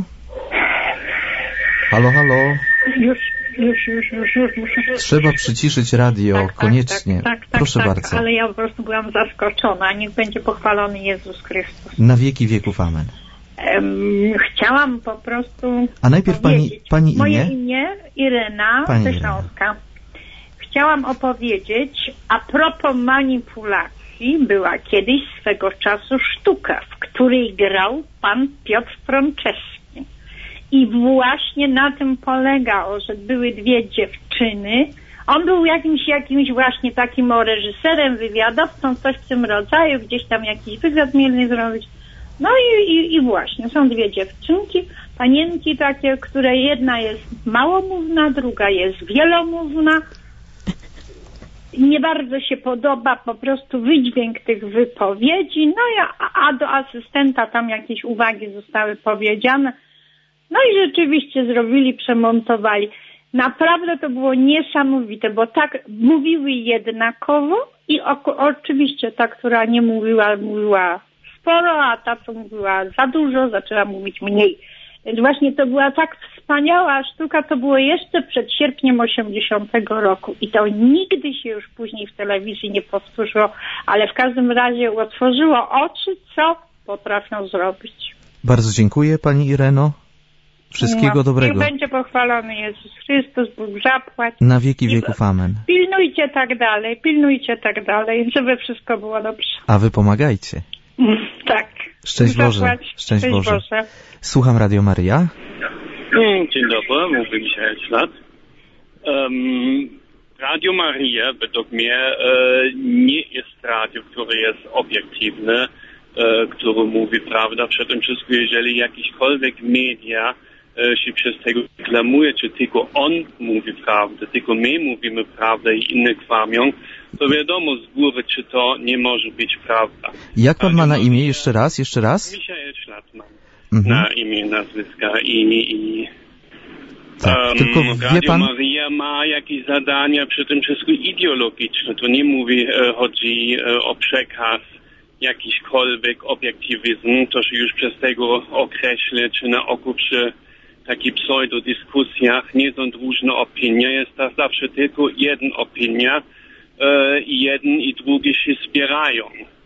Halo, halo? Już muszę... Trzeba przyciszyć radio, koniecznie. Tak, proszę bardzo. Ale ja po prostu byłam zaskoczona. Niech będzie pochwalony Jezus Chrystus. Na wieki wieków, amen. Chciałam po prostu A najpierw pani imię? Moje imię Irena ze Śląska. Chciałam opowiedzieć, a propos manipulacji, była kiedyś swego czasu sztuka, w której grał pan Piotr Franceski. I właśnie na tym polegało, że były dwie dziewczyny. On był jakimś właśnie takim reżyserem, wywiadowcą, coś w tym rodzaju, gdzieś tam jakiś wywiad mieli zrobić. No i właśnie, są dwie dziewczynki, panienki takie, które jedna jest małomówna, druga jest wielomówna. Nie bardzo się podoba po prostu wydźwięk tych wypowiedzi, no a do asystenta tam jakieś uwagi zostały powiedziane. No i rzeczywiście zrobili, przemontowali. Naprawdę to było niesamowite, bo tak mówiły jednakowo i oczywiście ta, która nie mówiła sporo, a ta, co mówiła za dużo, zaczęła mówić mniej. Więc właśnie to była tak wspaniała sztuka, to było jeszcze przed sierpniem 80 roku i to nigdy się już później w telewizji nie powtórzyło, ale w każdym razie otworzyło oczy, co potrafią zrobić. Bardzo dziękuję Pani Ireno. Wszystkiego dobrego. Niech będzie pochwalony Jezus Chrystus, Bóg zapłać. Na wieki wieków, amen. Pilnujcie tak dalej, żeby wszystko było dobrze. A wy pomagajcie. Tak. Szczęść Boże. Szczęść Boże. Słucham Radio Maryja. Dzień dobry, mówię Michael Szlat. Radio Maryja według mnie nie jest radio, które jest obiektywne, które mówi prawdę. Przede wszystkim, jeżeli jakiekolwiek media się przez tego reklamuje, czy tylko on mówi prawdę, tylko my mówimy prawdę i inne kłamią, to wiadomo z góry, czy to nie może być prawda. Jak pan ma na imię? Jeszcze raz? Michael Szlatman. Na imię, nazwiska i tak, tylko Radio Maryja ma jakieś zadania, przy tym wszystkim ideologiczne. To nie chodzi o przekaz jakiśkolwiek obiektywizm, to się już przez tego określa, czy na ogół przy takich pseudodyskusjach nie są różne opinie, jest to zawsze tylko jedna opinia i jeden i drugi się wspierają.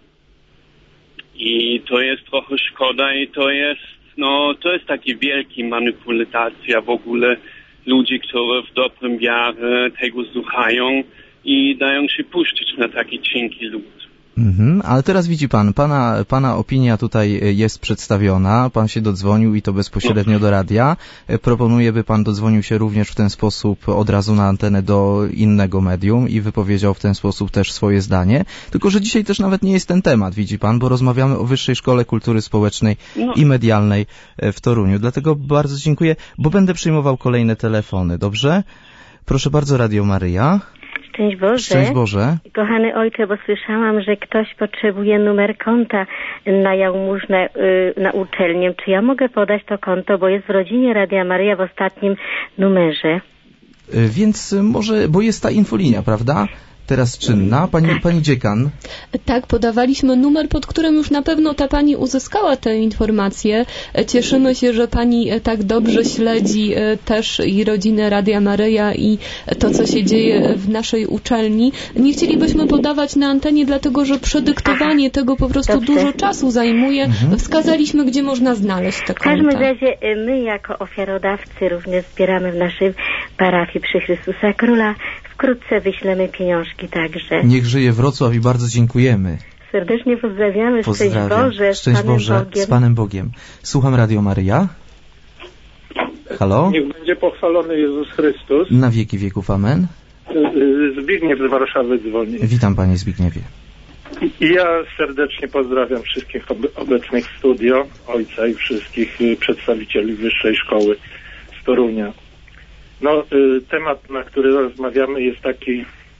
I to jest trochę szkoda i to jest taki wielki manipulacja w ogóle ludzi, którzy w dobrym wiarze tego słuchają i dają się puścić na taki cienki lód. Ale teraz widzi pan, pana opinia tutaj jest przedstawiona, pan się dodzwonił i to bezpośrednio do radia. Proponuję, by pan dodzwonił się również w ten sposób od razu na antenę do innego medium i wypowiedział w ten sposób też swoje zdanie. Tylko że dzisiaj też nawet nie jest ten temat, widzi pan, bo rozmawiamy o Wyższej Szkole Kultury Społecznej i Medialnej w Toruniu. Dlatego bardzo dziękuję, bo będę przyjmował kolejne telefony, dobrze? Proszę bardzo, Radio Maryja. Szczęść Boże. Szczęść Boże. Kochany ojcze, bo słyszałam, że ktoś potrzebuje numer konta na jałmużnę na uczelnię. Czy ja mogę podać to konto, bo jest w rodzinie Radia Maryja w ostatnim numerze? Więc może, bo jest ta infolinia, prawda? Teraz czynna. Pani dziekan. Tak, podawaliśmy numer, pod którym już na pewno ta pani uzyskała tę informację. Cieszymy się, że pani tak dobrze śledzi też i rodzinę Radia Maryja i to, co się dzieje w naszej uczelni. Nie chcielibyśmy podawać na antenie, dlatego że przedyktowanie tego po prostu dużo czasu zajmuje. Wskazaliśmy, gdzie można znaleźć te konta. W każdym razie my jako ofiarodawcy również zbieramy w naszej parafii przy Chrystusa Króla. Wkrótce wyślemy pieniążki także. Niech żyje Wrocław i bardzo dziękujemy. Serdecznie pozdrawiamy. Szczęść Boże. Szczęść Boże z Panem Bogiem. Słucham Radio Maryja. Halo? Niech będzie pochwalony Jezus Chrystus. Na wieki wieków, amen. Zbigniew z Warszawy dzwoni. Witam Panie Zbigniewie. I ja serdecznie pozdrawiam wszystkich obecnych w studio, ojca i wszystkich przedstawicieli Wyższej Szkoły z Torunia. Temat, na który rozmawiamy, jest taki,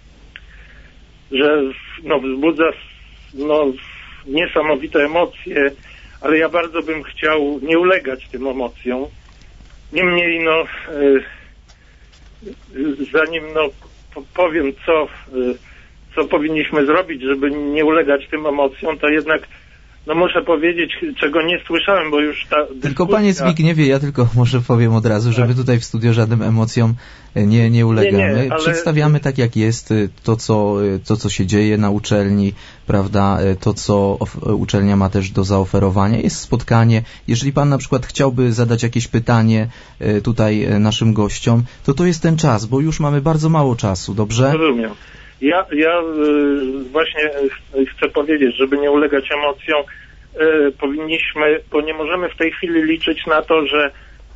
że wzbudza niesamowite emocje, ale ja bardzo bym chciał nie ulegać tym emocjom. Niemniej, zanim powiem, co powinniśmy zrobić, żeby nie ulegać tym emocjom, to jednak muszę powiedzieć, czego nie słyszałem, bo już ta dyskusja... Tylko Panie Zbigniewie, ja tylko może powiem od razu, żeby tutaj w studio żadnym emocjom nie ulegamy. Ale... Przedstawiamy tak, jak jest to, co się dzieje na uczelni, prawda, to, co uczelnia ma też do zaoferowania. Jest spotkanie. Jeżeli Pan na przykład chciałby zadać jakieś pytanie tutaj naszym gościom, to jest ten czas, bo już mamy bardzo mało czasu, dobrze? Rozumiem. Ja właśnie chcę powiedzieć, żeby nie ulegać emocjom, powinniśmy, bo nie możemy w tej chwili liczyć na to, że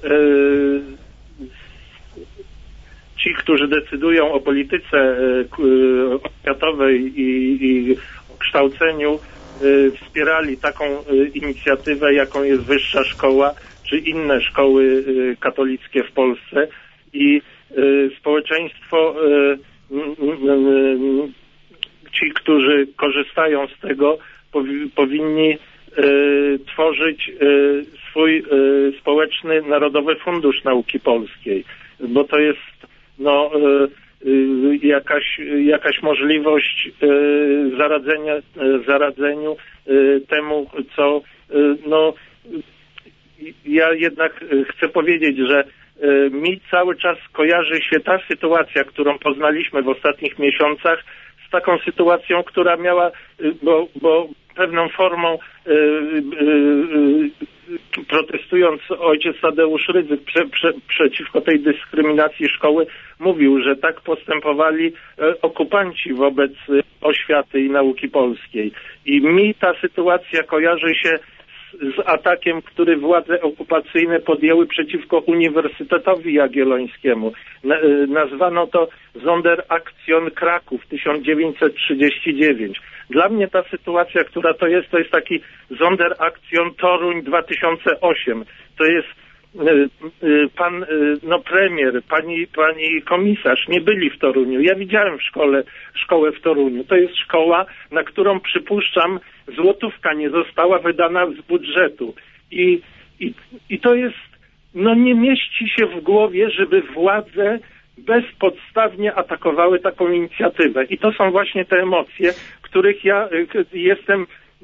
ci, którzy decydują o polityce oświatowej i o kształceniu, wspierali taką inicjatywę, jaką jest Wyższa Szkoła, czy inne szkoły katolickie w Polsce i społeczeństwo, ci, którzy korzystają z tego, powinni tworzyć swój społeczny Narodowy Fundusz Nauki Polskiej, bo to jest jakaś możliwość zaradzeniu temu, co ja jednak chcę powiedzieć, że mi cały czas kojarzy się ta sytuacja, którą poznaliśmy w ostatnich miesiącach, z taką sytuacją, która miała, bo pewną formą protestując ojciec Tadeusz Rydzyk przeciwko tej dyskryminacji szkoły mówił, że tak postępowali okupanci wobec oświaty i nauki polskiej. I mi ta sytuacja kojarzy się z atakiem, który władze okupacyjne podjęły przeciwko Uniwersytetowi Jagiellońskiemu. Nazwano to Sonderaktion Kraków 1939. Dla mnie ta sytuacja, która to jest taki Sonderaktion Toruń 2008. To jest pan premier, pani komisarz nie byli w Toruniu. Ja widziałem szkołę w Toruniu. To jest szkoła, na którą przypuszczam złotówka nie została wydana z budżetu. I to jest, nie mieści się w głowie, żeby władze bezpodstawnie atakowały taką inicjatywę. I to są właśnie te emocje, których ja jestem,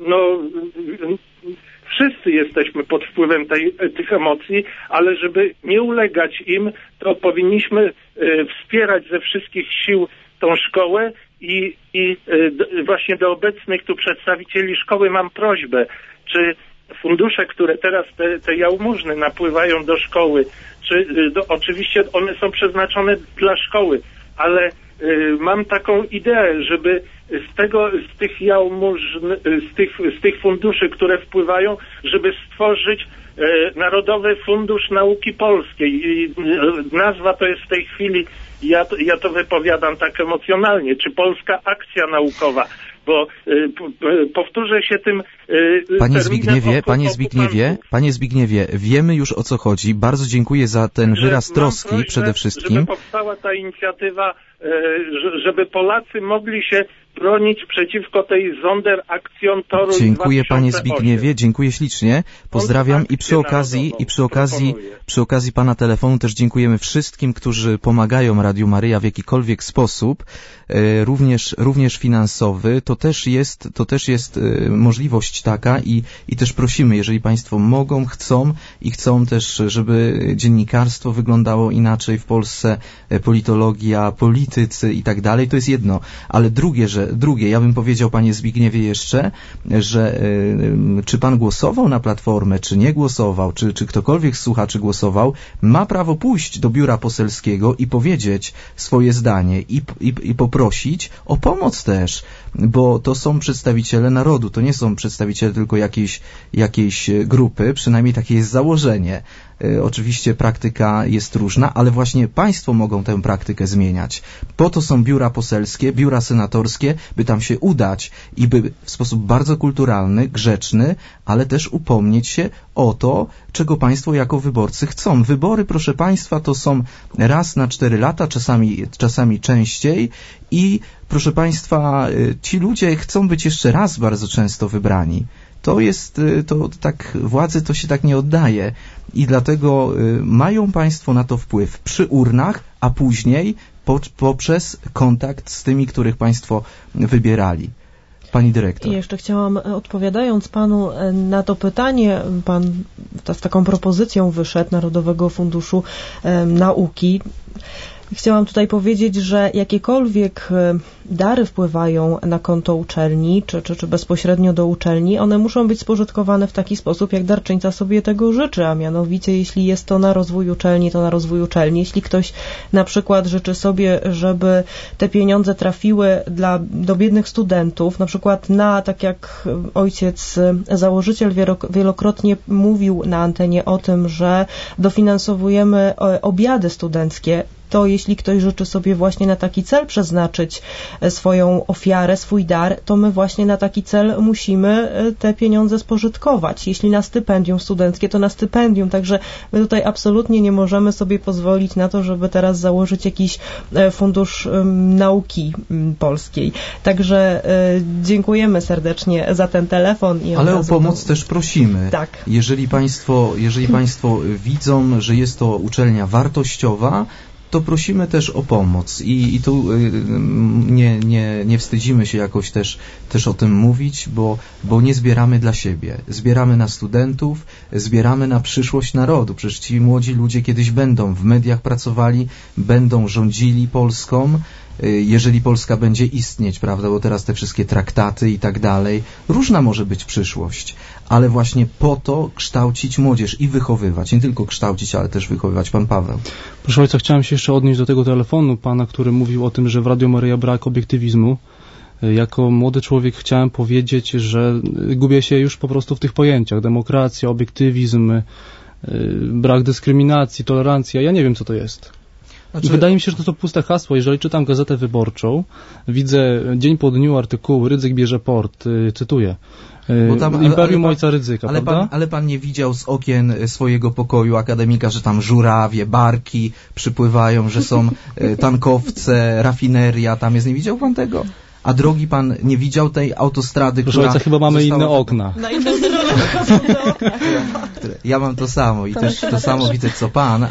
wszyscy jesteśmy pod wpływem tych emocji, ale żeby nie ulegać im, to powinniśmy wspierać ze wszystkich sił tą szkołę i właśnie do obecnych tu przedstawicieli szkoły mam prośbę, czy fundusze, które teraz te jałmużny napływają do szkoły, oczywiście one są przeznaczone dla szkoły, ale mam taką ideę, żeby z tych jałmużn, z tych funduszy, które wpływają, żeby stworzyć Narodowy Fundusz Nauki Polskiej. I nazwa to jest w tej chwili, ja to wypowiadam tak emocjonalnie, czy Polska Akcja Naukowa, bo powtórzę się tym Panie Zbigniewie, wiemy już o co chodzi. Bardzo dziękuję za ten wyraz troski przede wszystkim. Żeby powstała ta inicjatywa, żeby Polacy mogli się bronić przeciwko tej Sonderaktion Toruń 2008. Dziękuję panie Zbigniewie, dziękuję ślicznie. Pozdrawiam i przy okazji pana telefonu też dziękujemy wszystkim, którzy pomagają Radiu Maryja w jakikolwiek sposób, również finansowy. To też jest możliwość taka i też prosimy, jeżeli państwo mogą, chcą też, żeby dziennikarstwo wyglądało inaczej w Polsce, politologia, politycy i tak dalej, to jest jedno, ale drugie, ja bym powiedział panie Zbigniewie jeszcze, że czy pan głosował na Platformę, czy nie głosował, czy ktokolwiek z słuchaczy głosował, ma prawo pójść do biura poselskiego i powiedzieć swoje zdanie i poprosić o pomoc też, bo to są przedstawiciele narodu, to nie są przedstawiciele tylko jakiejś grupy, przynajmniej takie jest założenie. Oczywiście praktyka jest różna, ale właśnie państwo mogą tę praktykę zmieniać. Po to są biura poselskie, biura senatorskie, by tam się udać i by w sposób bardzo kulturalny, grzeczny, ale też upomnieć się o to, czego państwo jako wyborcy chcą. Wybory, proszę państwa, to są raz na 4 lata, czasami częściej i proszę państwa, ci ludzie chcą być jeszcze raz bardzo często wybrani. Władzy to się tak nie oddaje i dlatego mają państwo na to wpływ przy urnach, a później poprzez kontakt z tymi, których państwo wybierali. Pani dyrektor. Jeszcze chciałam, odpowiadając panu na to pytanie, pan z taką propozycją wyszedł Narodowego Funduszu Nauki. Chciałam tutaj powiedzieć, że jakiekolwiek dary wpływają na konto uczelni, czy bezpośrednio do uczelni, one muszą być spożytkowane w taki sposób, jak darczyńca sobie tego życzy, a mianowicie jeśli jest to na rozwój uczelni, to na rozwój uczelni. Jeśli ktoś na przykład życzy sobie, żeby te pieniądze trafiły do biednych studentów, na przykład tak jak ojciec założyciel wielokrotnie mówił na antenie o tym, że dofinansowujemy obiady studenckie, to jeśli ktoś życzy sobie właśnie na taki cel przeznaczyć swoją ofiarę, swój dar, to my właśnie na taki cel musimy te pieniądze spożytkować. Jeśli na stypendium studenckie, to na stypendium. Także my tutaj absolutnie nie możemy sobie pozwolić na to, żeby teraz założyć jakiś fundusz nauki polskiej. Także dziękujemy serdecznie za ten telefon. Ale o pomoc też prosimy. Tak. Jeżeli państwo widzą, że jest to uczelnia wartościowa, to prosimy też o pomoc i tu nie wstydzimy się jakoś też o tym mówić, bo nie zbieramy dla siebie. Zbieramy na studentów, zbieramy na przyszłość narodu. Przecież ci młodzi ludzie kiedyś będą w mediach pracowali, będą rządzili Polską, jeżeli Polska będzie istnieć, prawda, bo teraz te wszystkie traktaty i tak dalej, różna może być przyszłość, ale właśnie po to kształcić młodzież i wychowywać, nie tylko kształcić, ale też wychowywać. Pan Paweł. Proszę ojca, chciałem się jeszcze odnieść do tego telefonu pana, który mówił o tym, że w Radio Maryja brak obiektywizmu. Jako młody człowiek chciałem powiedzieć, że gubię się już po prostu w tych pojęciach. Demokracja, obiektywizm, brak dyskryminacji, tolerancja. Ja nie wiem, co to jest. I wydaje mi się, że to puste hasło. Jeżeli czytam Gazetę Wyborczą, widzę dzień po dniu artykuł Rydzyk bierze port, cytuję. Imperium ojca Rydzyka, prawda? Ale pan nie widział z okien swojego pokoju akademika, że tam żurawie, barki przypływają, że są tankowce, rafineria, tam jest, nie widział pan tego? A drogi pan nie widział tej autostrady, proszę ojca, chyba mamy inne okna. Ja mam to samo i też to samo widzę co pan,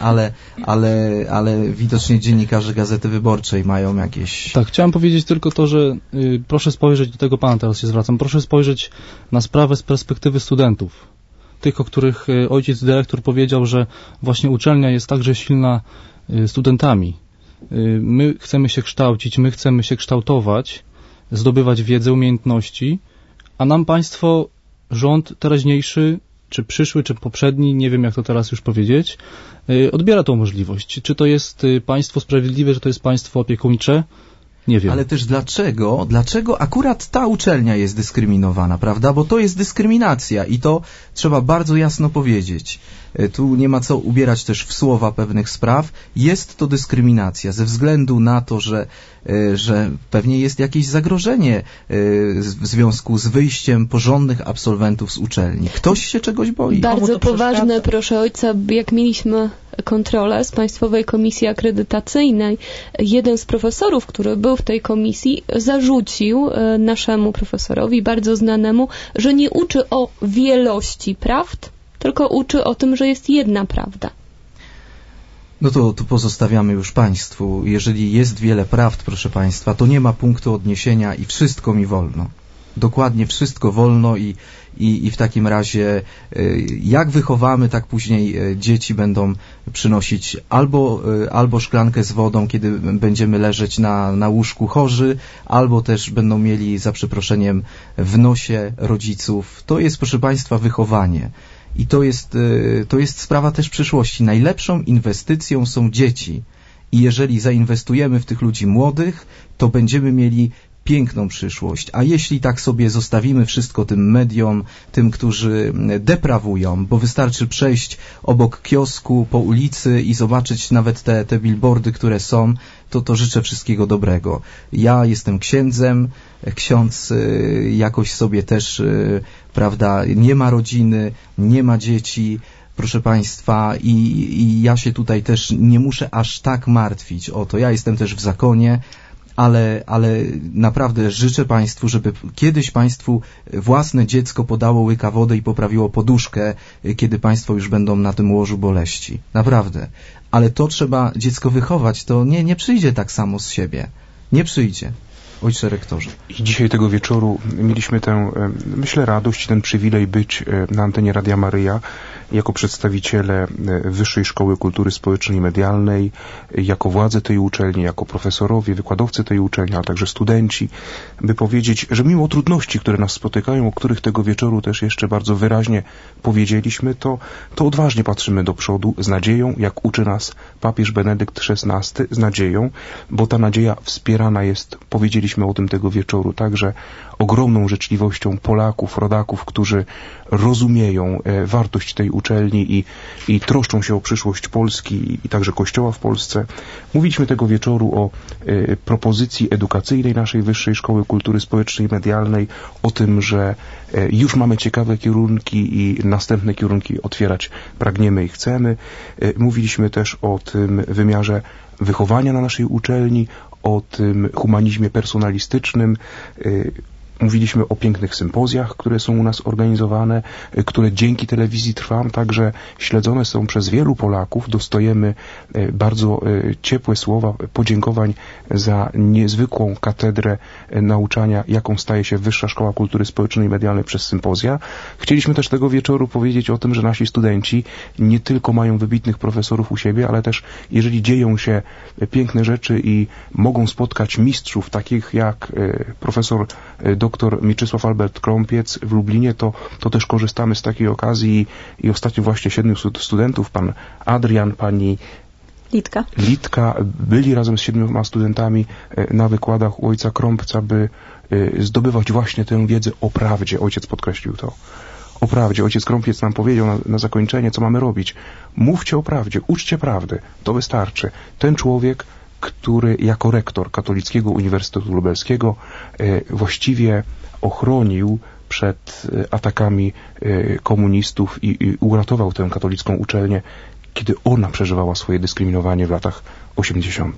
ale widocznie dziennikarze Gazety Wyborczej mają jakieś... Tak, chciałem powiedzieć tylko to, że proszę spojrzeć, do tego pana teraz się zwracam, proszę spojrzeć na sprawę z perspektywy studentów. Tych, o których ojciec dyrektor powiedział, że właśnie uczelnia jest także silna studentami. My chcemy się kształcić, my chcemy się kształtować, zdobywać wiedzę, umiejętności, a nam państwo, rząd teraźniejszy, czy przyszły, czy poprzedni, nie wiem jak to teraz już powiedzieć, odbiera tą możliwość. Czy to jest państwo sprawiedliwe, czy to jest państwo opiekuńcze? Nie wiem. Ale też dlaczego akurat ta uczelnia jest dyskryminowana, prawda? Bo to jest dyskryminacja i to trzeba bardzo jasno powiedzieć. Tu nie ma co ubierać też w słowa pewnych spraw. Jest to dyskryminacja ze względu na to, że pewnie jest jakieś zagrożenie w związku z wyjściem porządnych absolwentów z uczelni. Ktoś się czegoś boi. Bardzo poważne, proszę ojca, jak mieliśmy kontrolę z Państwowej Komisji Akredytacyjnej, jeden z profesorów, który był w tej komisji, zarzucił naszemu profesorowi, bardzo znanemu, że nie uczy o wielości prawd, tylko uczy o tym, że jest jedna prawda. No to pozostawiamy już Państwu. Jeżeli jest wiele prawd, proszę Państwa, to nie ma punktu odniesienia i wszystko mi wolno. Dokładnie wszystko wolno i w takim razie jak wychowamy, tak później dzieci będą przynosić albo szklankę z wodą, kiedy będziemy leżeć na łóżku chorzy, albo też będą mieli, za przeproszeniem, w nosie rodziców. To jest, proszę Państwa, wychowanie. I to jest sprawa też przyszłości. Najlepszą inwestycją są dzieci. I jeżeli zainwestujemy w tych ludzi młodych, to będziemy mieli piękną przyszłość. A jeśli tak sobie zostawimy wszystko tym mediom, tym, którzy deprawują, bo wystarczy przejść obok kiosku, po ulicy i zobaczyć nawet te billboardy, które są, to życzę wszystkiego dobrego. Ja jestem księdzem, ksiądz jakoś sobie też, prawda, nie ma rodziny, nie ma dzieci, proszę Państwa, i ja się tutaj też nie muszę aż tak martwić o to. Ja jestem też w zakonie, ale naprawdę życzę Państwu, żeby kiedyś Państwu własne dziecko podało łyka wody i poprawiło poduszkę, kiedy Państwo już będą na tym łożu boleści. Naprawdę. Ale to trzeba dziecko wychować, to nie przyjdzie tak samo z siebie. Nie przyjdzie. Ojcze rektorze. I dzisiaj tego wieczoru mieliśmy tę, myślę, radość, ten przywilej być na antenie Radia Maryja jako przedstawiciele Wyższej Szkoły Kultury Społecznej i Medialnej, jako władze tej uczelni, jako profesorowie, wykładowcy tej uczelni, ale także studenci, by powiedzieć, że mimo trudności, które nas spotykają, o których tego wieczoru też jeszcze bardzo wyraźnie powiedzieliśmy, to odważnie patrzymy do przodu z nadzieją, jak uczy nas papież Benedykt XVI, z nadzieją, bo ta nadzieja wspierana jest, powiedzieliśmy o tym tego wieczoru, także ogromną życzliwością Polaków, rodaków, którzy rozumieją wartość tej uczelni i troszczą się o przyszłość Polski i także Kościoła w Polsce. Mówiliśmy tego wieczoru o propozycji edukacyjnej naszej Wyższej Szkoły Kultury Społecznej i Medialnej, o tym, że już mamy ciekawe kierunki i następne kierunki otwierać pragniemy i chcemy. Mówiliśmy też o tym wymiarze wychowania na naszej uczelni, o tym humanizmie personalistycznym, Mówiliśmy o pięknych sympozjach, które są u nas organizowane, które dzięki telewizji Trwam także śledzone są przez wielu Polaków. Dostajemy bardzo ciepłe słowa podziękowań za niezwykłą katedrę nauczania, jaką staje się Wyższa Szkoła Kultury Społecznej i Medialnej przez sympozja. Chcieliśmy też tego wieczoru powiedzieć o tym, że nasi studenci nie tylko mają wybitnych profesorów u siebie, ale też jeżeli dzieją się piękne rzeczy i mogą spotkać mistrzów, takich jak profesor dr Mieczysław Albert Krąpiec w Lublinie, to też korzystamy z takiej okazji i ostatnio właśnie 7 studentów, pan Adrian, pani Litka, byli razem z 7 studentami na wykładach u ojca Krąpca, by zdobywać właśnie tę wiedzę o prawdzie. Ojciec podkreślił to. O prawdzie. Ojciec Krąpiec nam powiedział na zakończenie, co mamy robić. Mówcie o prawdzie, uczcie prawdy. To wystarczy. Ten człowiek, który jako rektor Katolickiego Uniwersytetu Lubelskiego właściwie ochronił przed atakami komunistów i uratował tę katolicką uczelnię, kiedy ona przeżywała swoje dyskryminowanie w latach 80.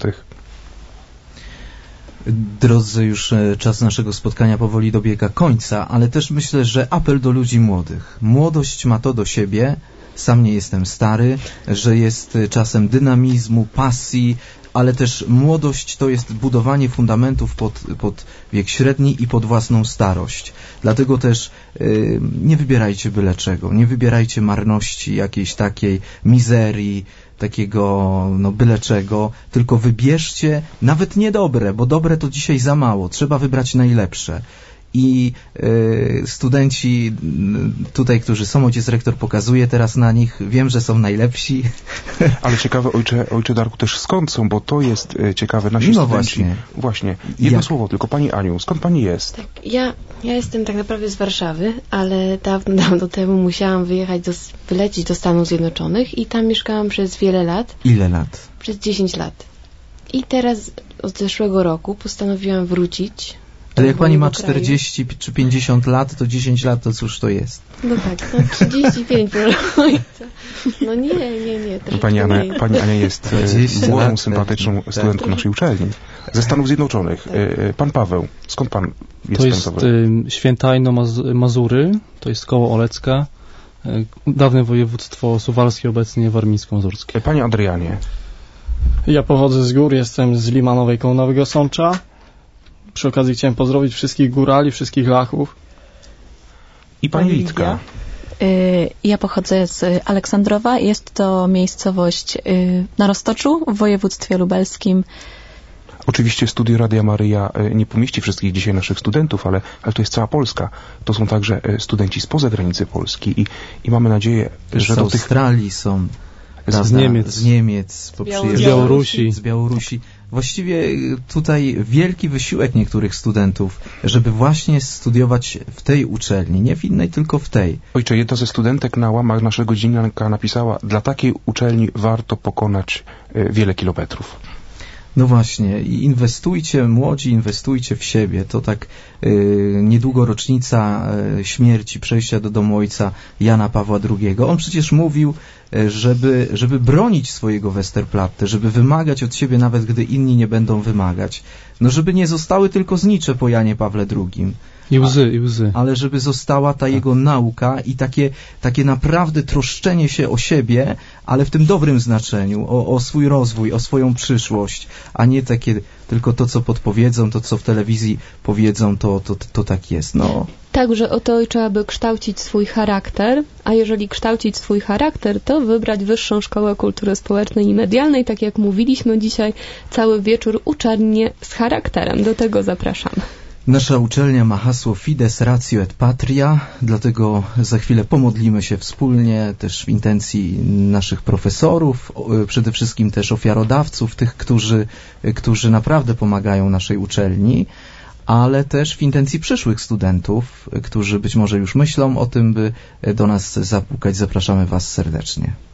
Drodzy, już czas naszego spotkania powoli dobiega końca, ale też myślę, że apel do ludzi młodych. Młodość ma to do siebie, sam nie jestem stary, że jest czasem dynamizmu, pasji, ale też młodość to jest budowanie fundamentów pod wiek średni i pod własną starość. Dlatego też nie wybierajcie byle czego, nie wybierajcie marności, jakiejś takiej mizerii, takiego byle czego, tylko wybierzcie nawet niedobre, bo dobre to dzisiaj za mało, trzeba wybrać najlepsze. I studenci tutaj, którzy są, ojciec rektor pokazuje teraz na nich, wiem, że są najlepsi. Ale ciekawe, ojcze Darku, też skąd są, bo to jest ciekawe. Nasi studenci. Właśnie. Jedno słowo tylko. Pani Aniu, skąd pani jest? Tak, ja jestem tak naprawdę z Warszawy, ale dawno temu musiałam wylecieć do Stanów Zjednoczonych i tam mieszkałam przez wiele lat. Ile lat? Przez 10 lat. I teraz od zeszłego roku postanowiłam wrócić. Ale jak pani ma 40 czy 50 lat, to 10 lat to cóż to jest? No tak, 35 proszę ojca. No nie. Pani Ania jest młodą, sympatyczną studentką naszej uczelni. Ze Stanów Zjednoczonych. Pan Paweł, skąd pan jest? To jest Świętajno Mazury, to jest koło Olecka, dawne województwo suwalskie, obecnie warmińsko-mazurskie. Panie Adrianie. Ja pochodzę z gór, jestem z Limanowej koło Nowego Sącza. Przy okazji chciałem pozdrowić wszystkich górali, wszystkich lachów. I pani Litka. Ja pochodzę z Aleksandrowa. Jest to miejscowość na Roztoczu w województwie lubelskim. Oczywiście Studio Radia Maryja nie pomieści wszystkich dzisiaj naszych studentów, ale to jest cała Polska. To są także studenci spoza granicy Polski i mamy nadzieję, że z Australii są. Z Niemiec, z Białorusi. Właściwie tutaj wielki wysiłek niektórych studentów, żeby właśnie studiować w tej uczelni, nie w innej, tylko w tej. Ojcze, jedna ze studentek na łamach naszego dziennika napisała, dla takiej uczelni warto pokonać wiele kilometrów. No właśnie, i inwestujcie, młodzi, inwestujcie w siebie. To tak niedługo rocznica śmierci, przejścia do domu ojca Jana Pawła II. On przecież mówił, żeby bronić swojego Westerplatte, żeby wymagać od siebie, nawet gdy inni nie będą wymagać. No żeby nie zostały tylko znicze po Janie Pawle II. I łzy. Ale żeby została ta jego nauka i takie naprawdę troszczenie się o siebie, ale w tym dobrym znaczeniu, o swój rozwój, o swoją przyszłość, a nie takie tylko to, co podpowiedzą, to, co w telewizji powiedzą, to tak jest. No. Także o to trzeba kształcić swój charakter, a jeżeli kształcić swój charakter, to wybrać Wyższą Szkołę Kultury Społecznej i Medialnej, tak jak mówiliśmy dzisiaj, cały wieczór uczelnie z charakterem. Do tego zapraszamy. Nasza uczelnia ma hasło Fides Ratio et Patria, dlatego za chwilę pomodlimy się wspólnie, też w intencji naszych profesorów, przede wszystkim też ofiarodawców, tych, którzy naprawdę pomagają naszej uczelni, ale też w intencji przyszłych studentów, którzy być może już myślą o tym, by do nas zapukać. Zapraszamy Was serdecznie.